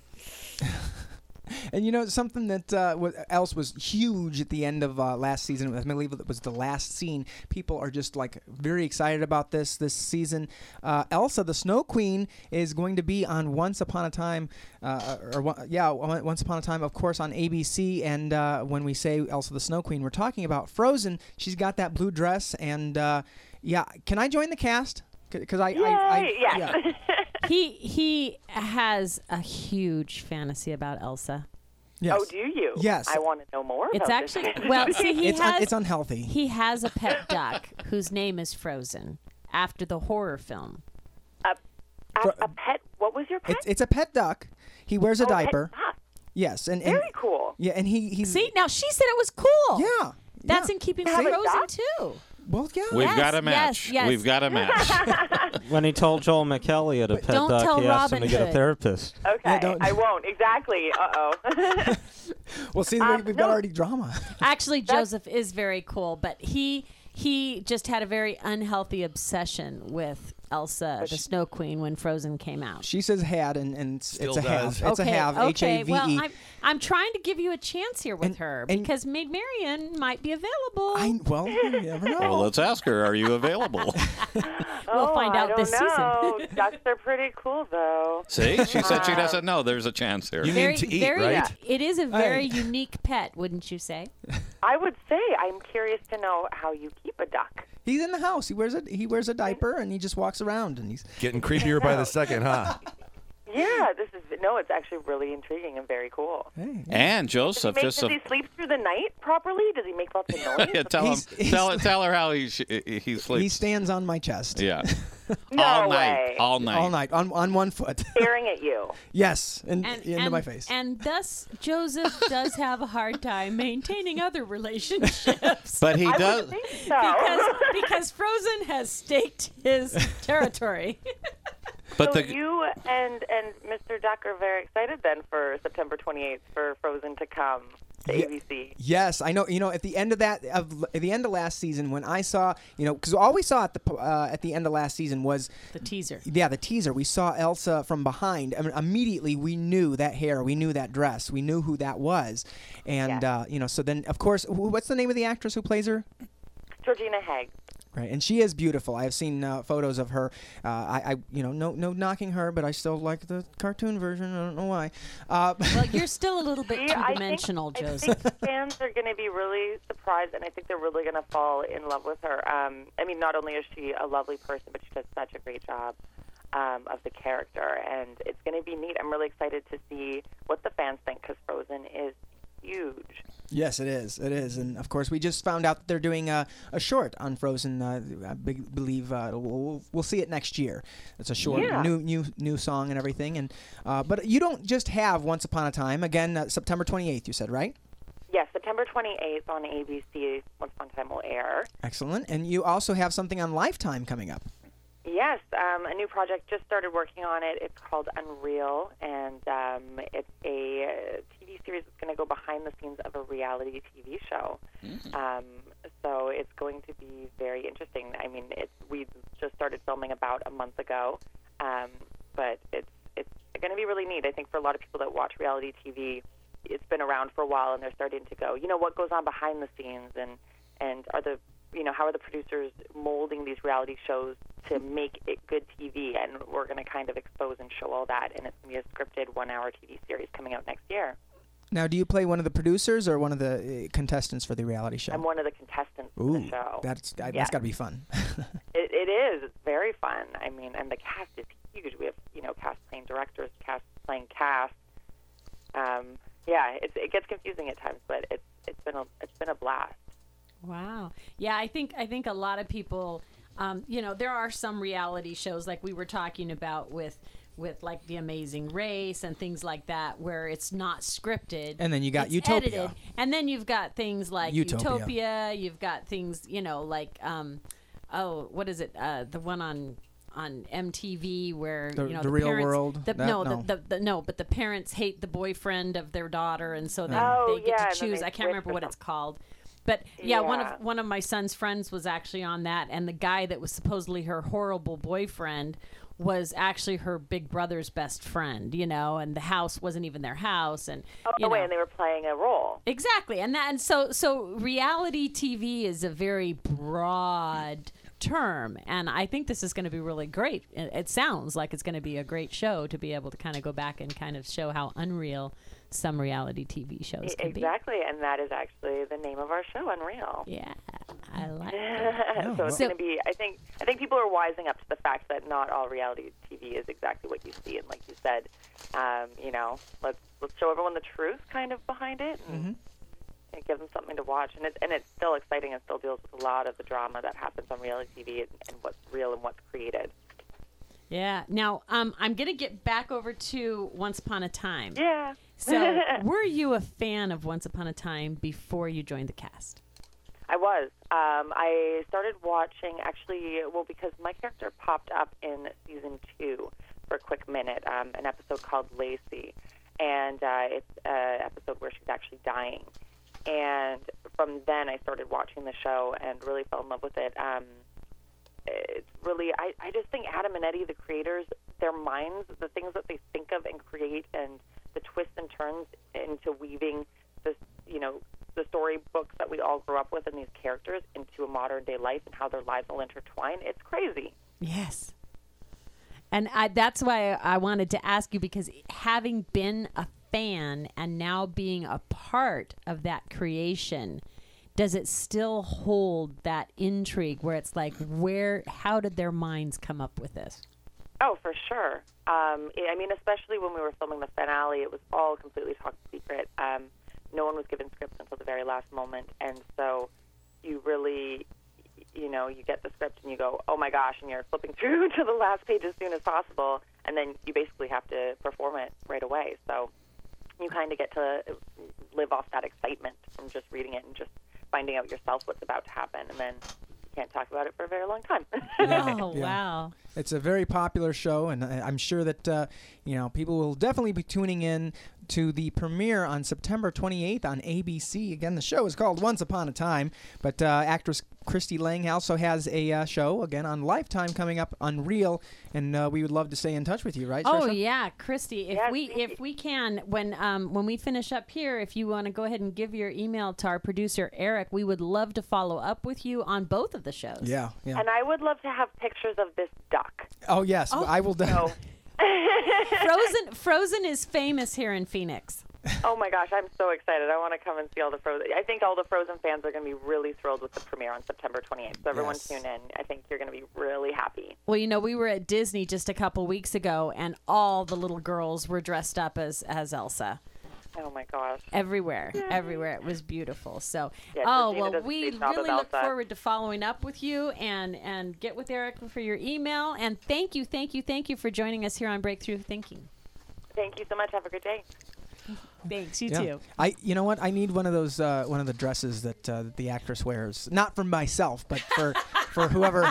And something that else was huge at the end of last season, I believe it was the last scene. People are just very excited about this season. Elsa, the Snow Queen, is going to be on Once Upon a Time, Once Upon a Time, of course, on ABC. And when we say Elsa, the Snow Queen, we're talking about Frozen. She's got that blue dress, and can I join the cast? Because He has a huge fantasy about Elsa. Yes. Oh, do you? Yes. I want to know more about it's actually this. well, see, it's unhealthy. He has a pet duck whose name is Frozen, after the horror film. A pet? What was your pet? It's a pet duck. He wears a diaper. Pet duck. Yes, and very cool. Yeah, and he. See, now she said it was cool. Yeah. That's in keeping with Frozen too. Well, yeah. We've got a match. Yes. We've got a match. When he told Joel McHale he had a pet duck, he asked him to get a therapist. Okay, I won't. Exactly. Uh-oh. Well, see, we've got already drama. Actually, Joseph is very cool, but he just had a very unhealthy obsession with Elsa, the Snow Queen, when Frozen came out. She says had, and it's a have. It's okay, a have, okay. H-A-V-E. Well, I'm trying to give you a chance here with her, because Maid Marian might be available. You never know. Well, let's ask her, are you available? We'll find out this season. Ducks are pretty cool, though. See? She said she doesn't know. There's a chance here. You mean to eat, right? It is a very unique pet, wouldn't you say? I would say. I'm curious to know how you keep a duck. He's in the house. He wears a diaper, and he just walks around, and he's getting creepier by the second, huh? Yeah, it's actually really intriguing and very cool. Hey, and Joseph, does he sleep through the night properly? Does he make lots of noise? Yeah, tell her how he sleeps. He stands on my chest. Yeah. No way. All night. On one foot. Staring at you. Yes, into my face. And thus, Joseph does have a hard time maintaining other relationships. But he does. I would think so. because Frozen has staked his territory. But so you and Mr. Duck are very excited then for September 28th for Frozen to come to ABC. Yes, I know. At the end of at the end of last season, when I saw, because all we saw at the end of last season was the teaser. Yeah, the teaser. We saw Elsa from behind. I mean, immediately we knew that hair, we knew that dress, we knew who that was, and so then of course, what's the name of the actress who plays her? Georgina Hegg. Right, and she is beautiful. I've seen photos of her. No knocking her, but I still like the cartoon version. I don't know why. Well, you're still a little bit two-dimensional, Joseph. I think fans are going to be really surprised, and I think they're really going to fall in love with her. Not only is she a lovely person, but she does such a great job of the character, and it's going to be neat. I'm really excited to see what the fans think, because Frozen is huge. Yes, it is. It is, and of course, we just found out that they're doing a short on Frozen. I believe we'll see it next year. It's a short, new song and everything. And but you don't just have Once Upon a Time. Again, September 28th. You said, right? Yes, September 28th on ABC. Once Upon a Time will air. Excellent. And you also have something on Lifetime coming up. Yes, a new project. Just started working on it. It's called Unreal, and it's a TV series that's going to go behind the scenes of a reality TV show. So it's going to be very interesting. I mean, we just started filming about a month ago, but it's going to be really neat. I think for a lot of people that watch reality TV, it's been around for a while, and they're starting to go, what goes on behind the scenes, and are the how are the producers molding these reality shows to make it good TV? And we're going to kind of expose and show all that. And it's going to be a scripted 1-hour TV series coming out next year. Now, do you play one of the producers or one of the contestants for the reality show? I'm one of the contestants for the show. That's got to be fun. It is. It's very fun. I mean, and the cast is huge. We have, cast playing directors, cast playing cast. It gets confusing at times, but it's been a blast. Wow. Yeah, I think a lot of people, there are some reality shows like we were talking about with like The Amazing Race and things like that where it's not scripted. And then you got it's Utopia. Edited. And then you've got things like Utopia. You've got things, like, what is it? The one on MTV where the the Real parents, World. But the parents hate the boyfriend of their daughter, and so they get to choose. I can't remember what it's called. But one of my son's friends was actually on that, and the guy that was supposedly her horrible boyfriend was actually her big brother's best friend, and the house wasn't even their house, and and they were playing a role. Exactly, and so reality TV is a very broad term, and I think this is going to be really great. It sounds like it's going to be a great show to be able to kind of go back and kind of show how unreal some reality TV shows can be. Exactly, and that is actually the name of our show, Unreal. Yeah, I like it. So it's going to be, I think people are wising up to the fact that not all reality TV is exactly what you see, and like you said, let's show everyone the truth kind of behind it, and give them something to watch. And it's still exciting and still deals with a lot of the drama that happens on reality TV and what's real and what's created. Yeah. Now, I'm going to get back over to Once Upon a Time. Yeah. So, were you a fan of Once Upon a Time before you joined the cast? I was. I started watching, because my character popped up in season 2 for a quick minute, an episode called Lacey. And it's an episode where she's actually dying. And from then, I started watching the show and really fell in love with it. It's really, I just think Adam and Eddie, the creators, their minds, the things that they think of and create, and the twists and turns into weaving this, the storybooks that we all grew up with and these characters into a modern day life and how their lives will intertwine. It's crazy. Yes. And that's why I wanted to ask you, because having been a fan and now being a part of that creation, does it still hold that intrigue where it's like, how did their minds come up with this? Oh, for sure. Especially when we were filming the finale, it was all completely top secret. No one was given scripts until the very last moment. And so you really, you get the script and you go, oh my gosh, and you're flipping through to the last page as soon as possible. And then you basically have to perform it right away. So you kind of get to live off that excitement from just reading it and just finding out yourself what's about to happen, and then you can't talk about it for a very long time. Wow. It's a very popular show, and I'm sure that people will definitely be tuning in to the premiere on September 28th on ABC. Again, the show is called Once Upon a Time, but actress Christy Lang also has a show, again, on Lifetime coming up on Reel, and we would love to stay in touch with you, right, Oh, Saoirse? yeah, Christy, if we can, when we finish up here, if you want to go ahead and give your email to our producer, Eric, we would love to follow up with you on both of the shows. Yeah. And I would love to have pictures of this duck. Oh, yes. I will do. Frozen is famous here in Phoenix. Oh my gosh, I'm so excited. I want to come and see all the Frozen. I think all the Frozen fans are going to be really thrilled with the premiere on September 28th. So everyone tune in. I think you're going to be really happy. Well, we were at Disney just a couple weeks ago, and all the little girls were dressed up as Elsa. Oh my gosh. Everywhere. It was beautiful. So, Yeah, we really look forward to following up with you and get with Eric for your email. And thank you for joining us here on Breakthrough Thinking. Thank you so much. Have a good day. Thanks. You too. You know what? I need one of those one of the dresses that the actress wears. Not for myself, but for whoever.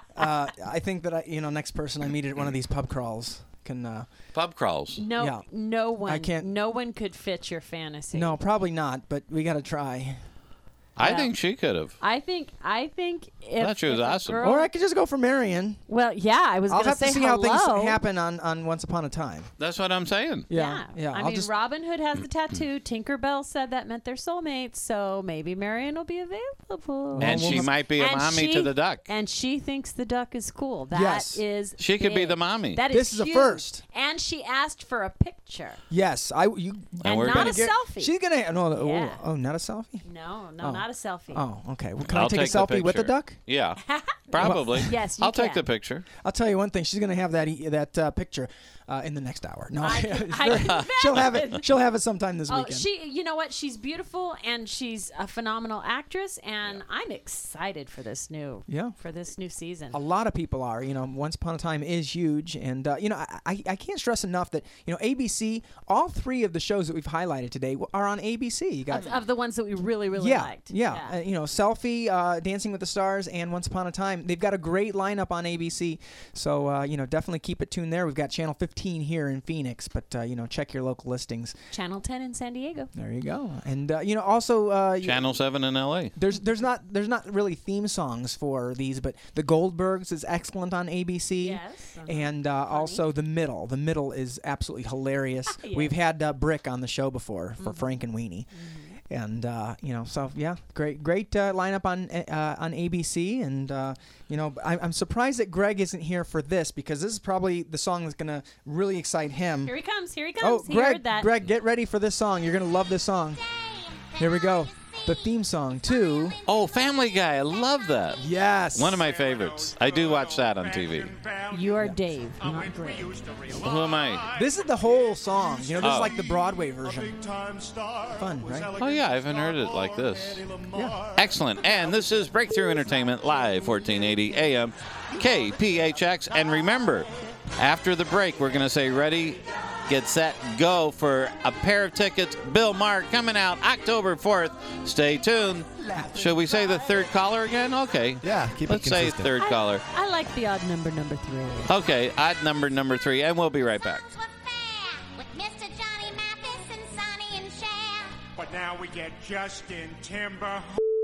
I think that next person I meet at one of these pub crawls can. Pub crawls. No one. I can't. No one could fit your fantasy. No, probably not. But we got to try. I think she could have. I think if thought she was awesome. Or I could just go for Marion. Well, yeah, I was going to say I'll have to see how things happen on Once Upon a Time. That's what I'm saying. Yeah. I mean, Robin Hood has the tattoo. Tinkerbell said that meant they're soulmates, so maybe Marion will be available. And she might be a mommy to the duck. And she thinks the duck is cool. She could be the mommy. This is a first. And she asked for a picture. Yes, and not a selfie. She's gonna not a selfie. No, not a selfie. Oh, okay. Well, can I take a selfie with the duck? Yeah, probably. Yes, I'll take the picture. I'll tell you one thing. She's gonna have that picture in the next hour. No, she'll have it. She'll have it sometime this weekend. You know what? She's beautiful and she's a phenomenal actress, and I'm excited for this new season. A lot of people are. Once Upon a Time is huge, and I can't stress enough that ABC. All three of the shows that we've highlighted today are on ABC. You got of the ones that we really liked. Yeah. Selfie, Dancing with the Stars, and Once Upon a Time. They've got a great lineup on ABC. So definitely keep it tuned there. We've got Channel 15 here in Phoenix, but check your local listings. Channel 10 in San Diego. There you go. And also Channel 7 in LA. There's not really theme songs for these, but The Goldbergs is excellent on ABC. Yes. And also The Middle. The Middle is absolutely hilarious. Yes. We've had Brick on the show before for Frank and Weenie. And great lineup on ABC, and I'm surprised that Greg isn't here for this, because this is probably the song that's gonna really excite him. Here he comes. Oh, He heard that. Greg, get ready for this song. You're gonna love this song. Here we go. The theme song to Family Guy. I love that. Yes. One of my favorites. I do watch that on TV. You are Dave, not Greg. Who am I? This is the whole song. This is like the Broadway version. Fun, right? Oh, yeah. I haven't heard it like this. Yeah. Excellent. And this is Breakthrough Entertainment Live, 1480 AM, KPHX. And remember, after the break, we're going to say ready, get set, go for a pair of tickets. Bill Maher coming out October 4th. Stay tuned. Should we say the third caller again? Okay. Yeah, keep Let's it say consistent. third caller. I like the odd number 3. Okay, odd number 3, and we'll be right back. With Mr. Johnny Mathis and Sonny and Cher. But now we get Justin Timber.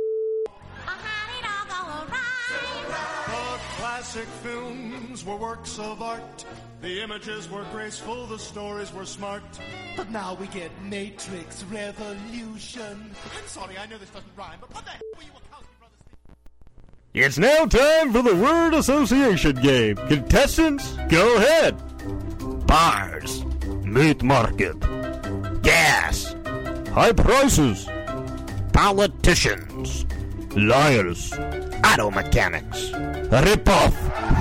How did it all go awry? The classic films were works of art. The images were graceful, the stories were smart. But now we get Matrix Revolution. I'm sorry, I know this doesn't rhyme, but what the hell were you Wachowski brothers thinking? It's now time for the word association game. Contestants, go ahead. Bars, meat market, gas, high prices, politicians, liars, auto mechanics, rip-off.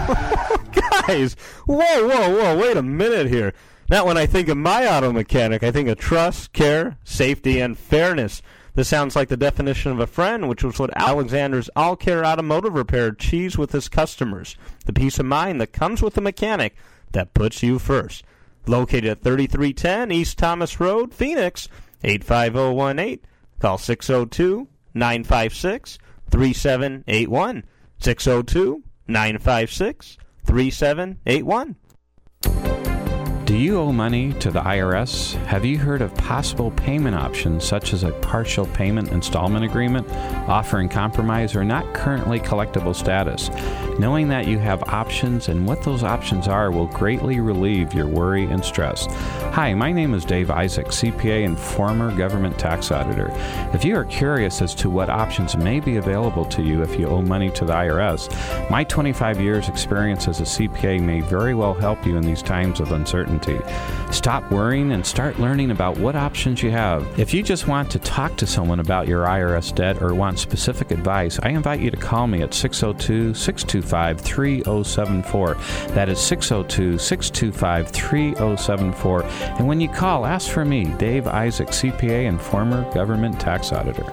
Guys, whoa, wait a minute here. Now when I think of my auto mechanic, I think of trust, care, safety, and fairness. This sounds like the definition of a friend, which was what Alexander's All Care Automotive Repair achieves with his customers. The peace of mind that comes with a mechanic that puts you first. Located at 3310 East Thomas Road, Phoenix, 85018. Call 602-956-3781. 602-956-3781. Do you owe money to the IRS? Have you heard of possible payment options such as a partial payment installment agreement, offering compromise or not currently collectible status? Knowing that you have options and what those options are will greatly relieve your worry and stress. Hi, my name is Dave Isaac, CPA and former government tax auditor. If you are curious as to what options may be available to you if you owe money to the IRS, my 25 years experience as a CPA may very well help you in these times of uncertainty. Stop worrying and start learning about what options you have. If you just want to talk to someone about your IRS debt or want specific advice, I invite you to call me at 602-625-3074. That is 602-625-3074. And when you call, ask for me, Dave Isaac, CPA and former government tax auditor.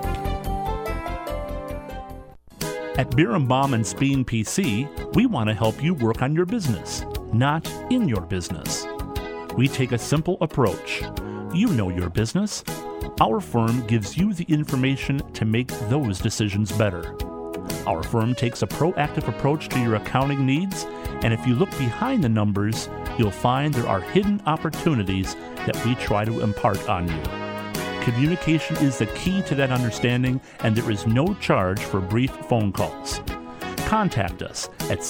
At Birnbaum and Speen PC, we want to help you work on your business, not in your business. We take a simple approach. You know your business. Our firm gives you the information to make those decisions better. Our firm takes a proactive approach to your accounting needs, and if you look behind the numbers, you'll find there are hidden opportunities that we try to impart on you. Communication is the key to that understanding, and there is no charge for brief phone calls. Contact us at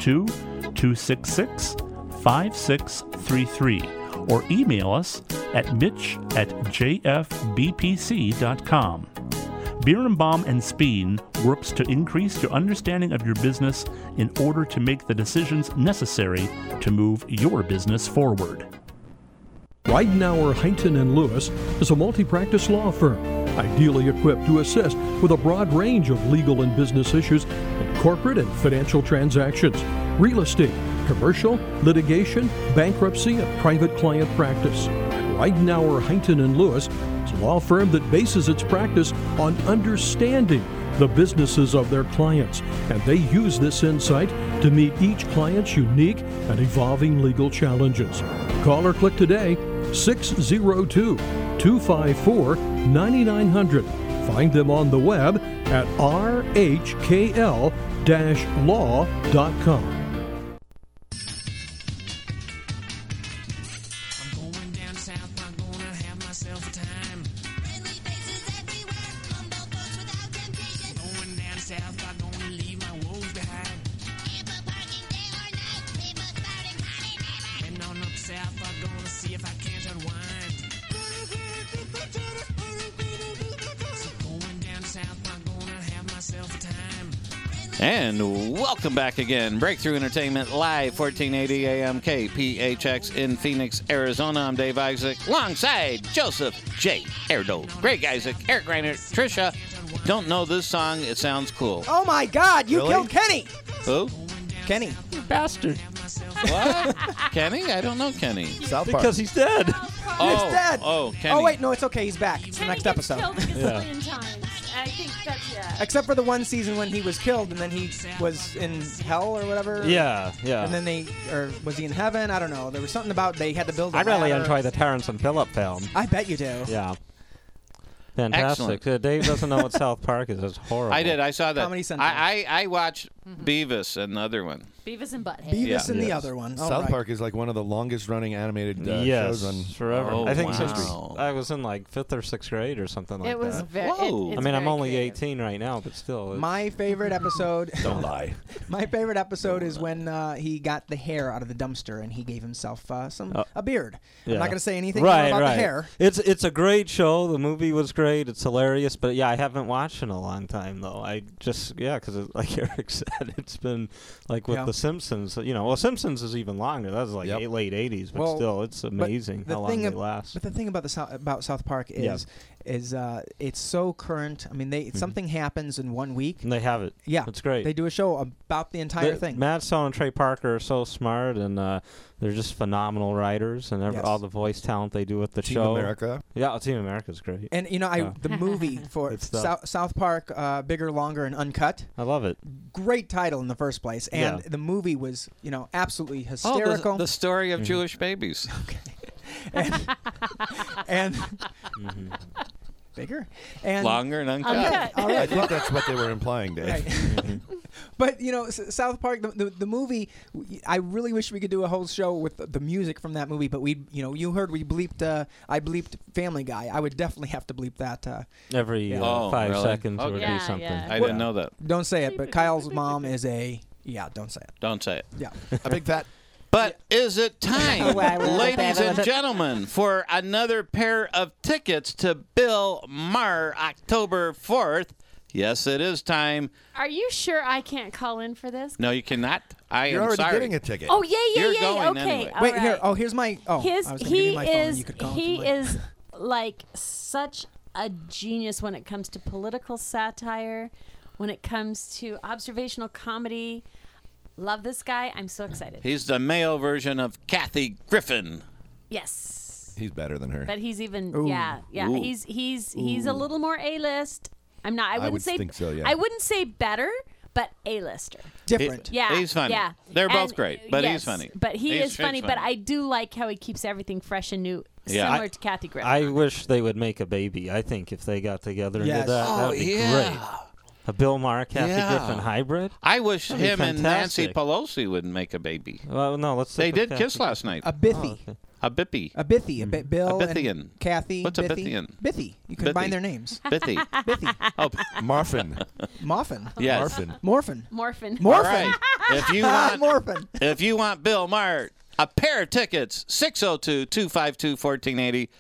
602-266-5633 or email us at mitch@jfbpc.com. Birnbaum and Speen works to increase your understanding of your business in order to make the decisions necessary to move your business forward. Weidenauer, Heinton & Lewis is a multi-practice law firm, ideally equipped to assist with a broad range of legal and business issues in corporate and financial transactions, real estate, commercial, litigation, bankruptcy, and private client practice. Weidenauer, Heinton & Lewis is a law firm that bases its practice on understanding the businesses of their clients, and they use this insight to meet each client's unique and evolving legal challenges. Call or click today, 602-254-9900. Find them on the web at rhkl-law.com. And welcome back again. Breakthrough Entertainment Live, 1480 AM KPHX in Phoenix, Arizona. I'm Dave Isaac, alongside Joseph J. Erdo, Greg Isaac, Eric Reiner, Trisha. Don't know this song. It sounds cool. Oh, my God. You Really? killed Kenny. Who? Kenny. You bastard. What? Kenny? I don't know Kenny. South Park. Because he's dead. He's dead. Oh, Kenny. Oh, wait. No, it's okay. He's back. It's the next episode. Killed a gazillion times. I think that's, yeah. Except for the one season when he was killed and then he was in hell or whatever. Yeah. And then or was he in heaven? I don't know. There was something about they had to build a I really ladder. enjoy the Terrence and Phillip film. I bet you do. Yeah. Fantastic. Dave doesn't know what South Park is. It's horrible. I did. I saw that. Comedy Central. I watched Beavis and the other one. Beavis and Butthead. Beavis and the other one. Oh, South right. Park is like one of the longest running animated yes, shows on forever. Oh, I think wow. since I was in like 5th or 6th grade or something like It was that. very. Whoa. It's I mean, I'm very only creative. 18 right now, but still. It's, My favorite episode. Don't lie. My favorite episode is when he got the hair out of the dumpster and he gave himself a beard. I'm not going to say anything more about the hair. It's a great show. The movie was great. It's hilarious. But yeah, I haven't watched in a long time though. I just because like Eric said, it's been like with The Simpsons. You know, well, Simpsons is even longer. That was like late 80s, but still, it's amazing how long they last. But the thing about about South Park is it's so current. I mean, something happens in 1 week. And they have it. Yeah. It's great. They do a show about the entire thing. Matt Stone and Trey Parker are so smart, and they're just phenomenal writers, and all the voice talent they do with the Team show. America. Yeah, Team America's great. And, you know, the movie for South Park, Bigger, Longer, and Uncut. I love it. Great title in the first place. And the movie was, you know, absolutely hysterical. Oh, the story of Jewish babies. Okay. Bigger and longer and uncut. All right. I think that's what they were implying, Dave. Right. But South Park, the movie. I really wish we could do a whole show with the music from that movie. But you heard we bleeped. I bleeped Family Guy. I would definitely have to bleep that. Every 5 really? seconds Okay. or do something. I didn't know that. Don't say it. But Kyle's mom is a. Yeah, don't say it. Don't say it. Yeah, a big fat. But is it time, ladies and gentlemen, for another pair of tickets to Bill Maher October 4th? Yes, it is time. Are you sure I can't call in for this? No, you cannot. You're am already sorry. getting a ticket. Oh yeah. You're going Okay. anyway. all Wait right. here. Oh, here's my. Oh, I was gonna give you my phone. You could call him He from later. is like such a genius when it comes to political satire, when it comes to observational comedy. Love this guy. I'm so excited. He's the male version of Kathy Griffin. Yes. He's better than her. But he's even Ooh. yeah. Ooh. He's a little more A-list. I'm not. I wouldn't would say. think so, yeah. I wouldn't say better, but A-lister. Different. Yeah. He's funny. Yeah. They're both And, great, but yes, he's funny. But he He's is funny. But funny. I do like how he keeps everything fresh and new, Yeah. similar to Kathy Griffin. I wish they would make a baby. I think if they got together and Yes. did that, Oh, that would be yeah. great. A Bill Maher, Kathy Yeah. Griffin hybrid. I wish That'd be him and Nancy fantastic. Pelosi would make a baby. Well, no, let's. They stick with did kiss Kathy. last night. A Biffy. A Bippy. A Biffy. Bill A Bithian. and Kathy. What's a Biffy. Bithian? Biffy. You combine Bithy. their names. Bithy. Biffy. Oh, Morphin. Muffin. Yes. Morphin. Morphin. Morphin. All right. If you want, Morphin. if you want Bill Maher, a pair of tickets, 602-252-1480,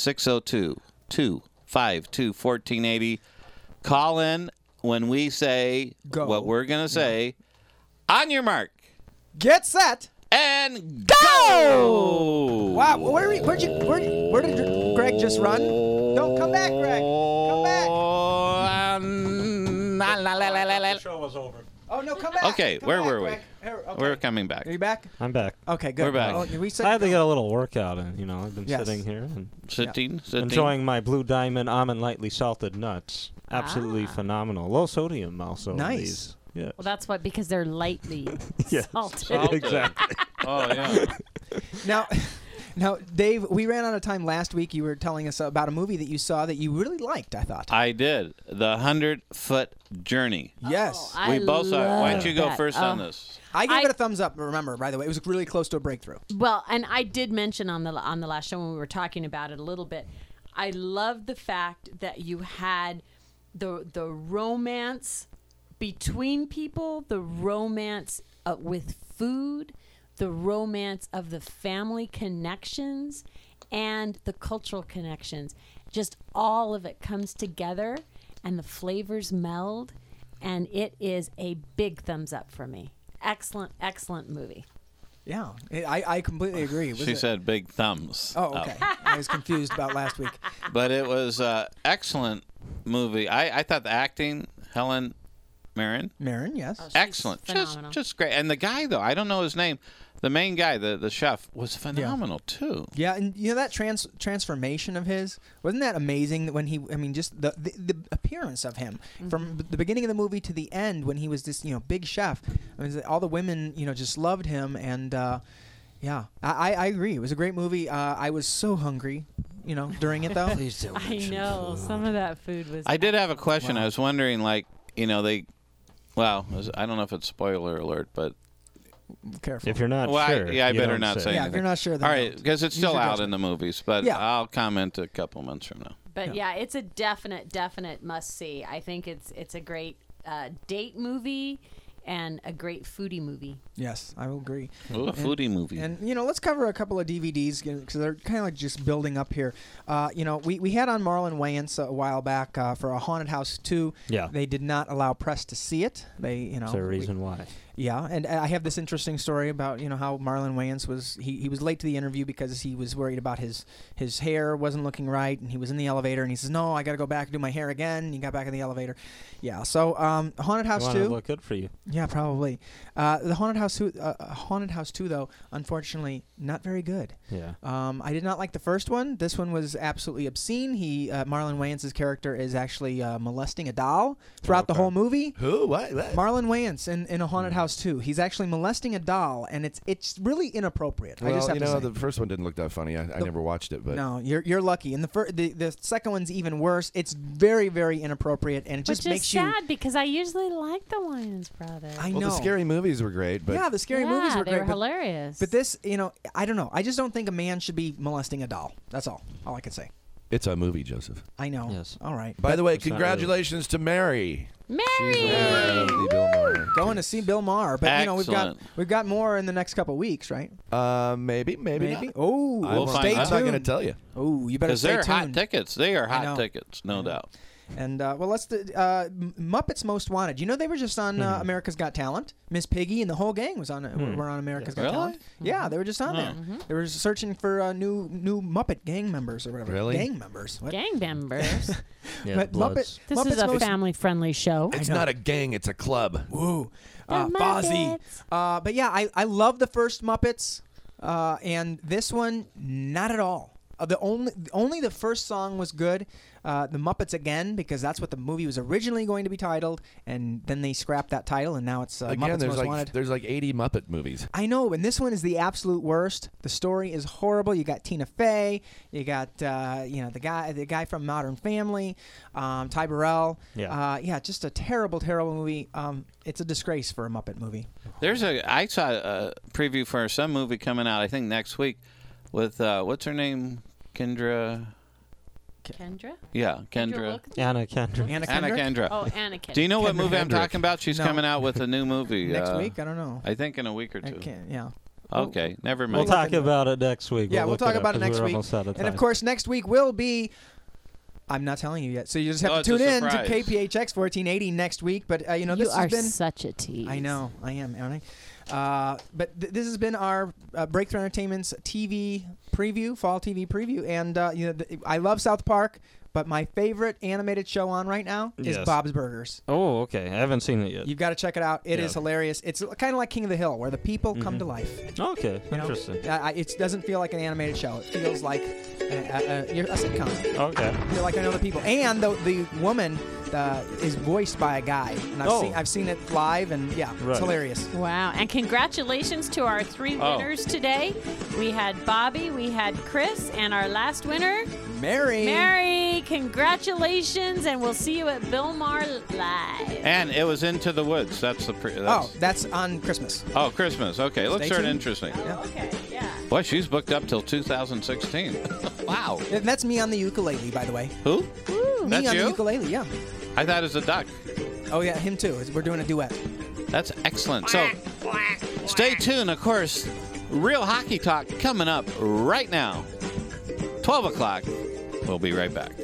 602-252-1480. Call in when we say Go. what we're going to say. On your mark. Get set. And go! Wow, where did Greg just run? No, come back, Greg. Come back. The show was over. Oh no, come back. Okay, Come where back, were we? Greg. Here, okay. We're coming back. Are you back? I'm back. Okay, good. We're back. Oh, we said I had to go. get a little workout in. I've been Yes. sitting here and Sitting. enjoying my Blue Diamond almond lightly salted nuts. Absolutely phenomenal. Low sodium also. in Nice. these. Yeah. Well, that's what because they're lightly Yes. salted. Exactly. Oh, yeah. Now, Dave, we ran out of time last week. You were telling us about a movie that you saw that you really liked, I thought. I did. The 100-Foot Journey. Yes. We both saw it. Why don't you go that. first on this? I gave it a thumbs up, remember, by the way. It was really close to a breakthrough. Well, and I did mention on the last show when we were talking about it a little bit. I love the fact that you had the romance between people, the romance with food, the romance of the family connections, and the cultural connections. Just all of it comes together, and the flavors meld, and it is a big thumbs up for me. Excellent, excellent movie. Yeah, I completely agree. Was She it- said big thumbs. Oh, okay. I was confused about last week. But it was an excellent movie. I thought the acting, Helen Mirren, yes. excellent. phenomenal. Just great. And the guy, though, I don't know his name. The main guy, the chef, was phenomenal, too. Yeah, and you know that transformation of his, wasn't that amazing? That when he, I mean, just the appearance of him from the beginning of the movie to the end, when he was this big chef. I mean, all the women just loved him, and yeah, I agree. It was a great movie. I was so hungry, during it though. I know some of that food was. I did have a question. I was wondering, I don't know if it's spoiler alert, but Careful. If you're not well, sure, I you better don't not say say Yeah, anything. if you're not sure, then all right, don't. because it's Use still your out judgment. in the movies, but Yeah. I'll comment a couple months from now. But yeah, it's a definite must see. I think it's a great date movie and a great foodie movie. Yes, I will agree. Ooh, a foodie movie. And let's cover a couple of DVDs because they're kind of like just building up here. We had on Marlon Wayans a while back for a Haunted House 2. Yeah. They did not allow press to see it. Is there a reason why? Yeah, and I have this interesting story about how Marlon Wayans was he was late to the interview because he was worried about his hair wasn't looking right, and he was in the elevator and he says, "No, I got to go back and do my hair again." And he got back in the elevator. Yeah, so Haunted House You 2. wanna look good for you. Yeah, probably. The Haunted House 2 though, unfortunately, not very good. Yeah. I did not like the first one. This one was absolutely obscene. Marlon Wayans' character is actually molesting a doll throughout the whole movie. Who? What? Marlon Wayans in a Haunted House Claus 2. He's actually molesting a doll, and it's really inappropriate. I just have to say. The first one didn't look that funny. I never watched it, but no, you're lucky. And the second one's even worse. It's very, very inappropriate, and it just makes you sad because I usually like the Wayans brothers. I know the scary movies were great, but the scary movies were they great. were hilarious. But this, I don't know. I just don't think a man should be molesting a doll. That's all I can say. it's a movie, Joseph. I know. Yes. All right. By the way, congratulations to Mary. Mary! Bill Maher. Going to see Bill Maher, but we've got more in the next couple of weeks, right? Maybe. Maybe. Oh, I'm not going to tell you. Oh, you better stay tuned. Because they're hot tickets. They are hot tickets, no doubt. And let's Muppets Most Wanted. You know they were just on America's Got Talent. Miss Piggy and the whole gang were on America's Got Talent. Yeah, they were just on there. They were searching for new Muppet gang members or whatever. Really? Gang members. What? Gang members. But this Muppets is a family-friendly show. It's not a gang; it's a club. Woo, Fozzie. But yeah, I love the first Muppets, and this one not at all. Only the first song was good. The Muppets Again, because that's what the movie was originally going to be titled, and then they scrapped that title, and now it's Muppets Most Wanted. There's like 80 Muppet movies. I know, and this one is the absolute worst. The story is horrible. You got Tina Fey, you got the guy from Modern Family, Ty Burrell. Yeah, just a terrible, terrible movie. It's a disgrace for a Muppet movie. I saw a preview for some movie coming out, I think next week, with what's her name, Kendra. Kendra? Yeah, Kendra. Anna Kendra. Anna Kendra. Oh, Anna Kendra. Do you know what movie I'm Kendrick. talking about? She's coming out with a new movie. Next week? I don't know. I think in a week or two. Yeah. Okay, never mind. We'll talk about it next week. Yeah, we'll talk about it next week. And of course, next week will be... I'm not telling you yet, so you just have to tune in to KPHX 1480 next week. But this has been such a tease. I know, I am, aren't I? But this has been our Breakthrough Entertainment's TV preview, fall TV preview, and I love South Park. But my favorite animated show on right now is Bob's Burgers. Oh, okay. I haven't seen it yet. You've got to check it out. It is hilarious. It's kind of like King of the Hill, where the people come to life. Okay, interesting. It doesn't feel like an animated show. It feels like a sitcom. Okay. I feel like I know the people. And the woman is voiced by a guy. And I've seen it live, and it's hilarious. Wow. And congratulations to our 3 winners today. We had Bobby, we had Chris, and our last winner, Mary, congratulations, and we'll see you at Bill Maher Live. And it was Into the Woods. That's that's on Christmas. Oh, Christmas. Okay, looks sort of interesting. Yeah. Okay, yeah. Boy, she's booked up till 2016. Wow. And that's me on the ukulele, by the way. Who? Me That's on you? the ukulele, yeah. I thought it was a duck. Oh, yeah, him too. We're doing a duet. That's excellent. So, stay tuned. Of course, Real Hockey Talk coming up right now. 12 o'clock. We'll be right back.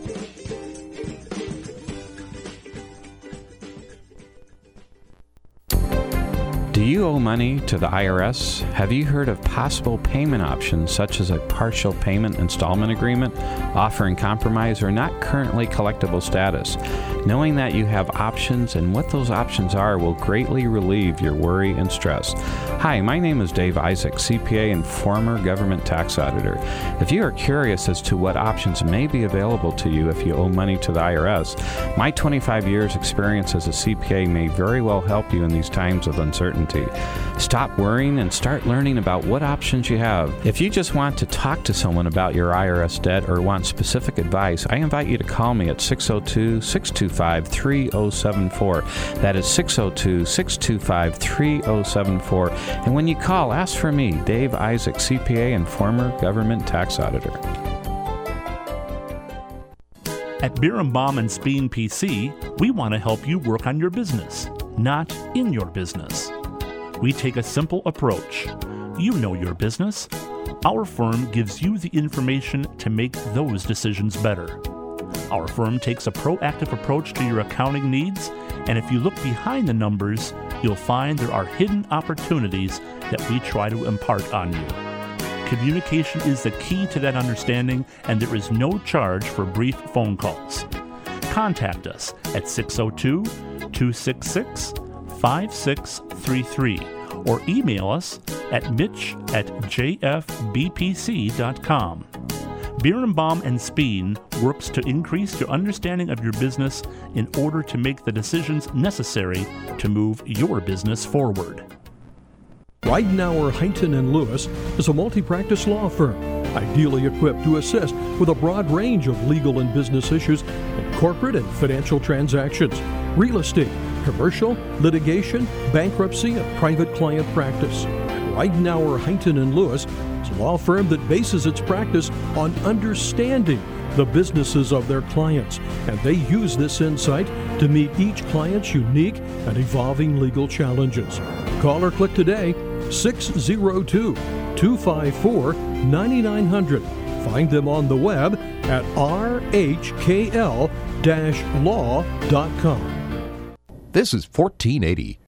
Do you owe money to the IRS? Have you heard of possible payment options such as a partial payment installment agreement, offering compromise or not currently collectible status? Knowing that you have options and what those options are will greatly relieve your worry and stress. Hi, my name is Dave Isaac, CPA and former government tax auditor. If you are curious as to what options may be available to you if you owe money to the IRS, my 25 years experience as a CPA may very well help you in these times of uncertainty. Stop worrying and start learning about what options you have. If you just want to talk to someone about your IRS debt or want specific advice, I invite you to call me at 602-625-3074. That is 602-625-3074. And when you call, ask for me, Dave Isaac, CPA and former government tax auditor. At Birnbaum and Speen PC, we want to help you work on your business, not in your business. We take a simple approach. You know your business. Our firm gives you the information to make those decisions better. Our firm takes a proactive approach to your accounting needs, and if you look behind the numbers, you'll find there are hidden opportunities that we try to impart on you. Communication is the key to that understanding, and there is no charge for brief phone calls. Contact us at 602-266-5633 or email us at mitch@jfbpc.com. Birnbaum and Speen works to increase your understanding of your business in order to make the decisions necessary to move your business forward. Weidenauer, Huntington & Lewis is a multi-practice law firm, ideally equipped to assist with a broad range of legal and business issues in corporate and financial transactions, real estate, commercial, litigation, bankruptcy, and private client practice. Weidenauer, Huntington & Lewis is a law firm that bases its practice on understanding the businesses of their clients, and they use this insight to meet each client's unique and evolving legal challenges. Call or click today, 602-254-9900. Find them on the web at rhkl-law.com. This is 1480.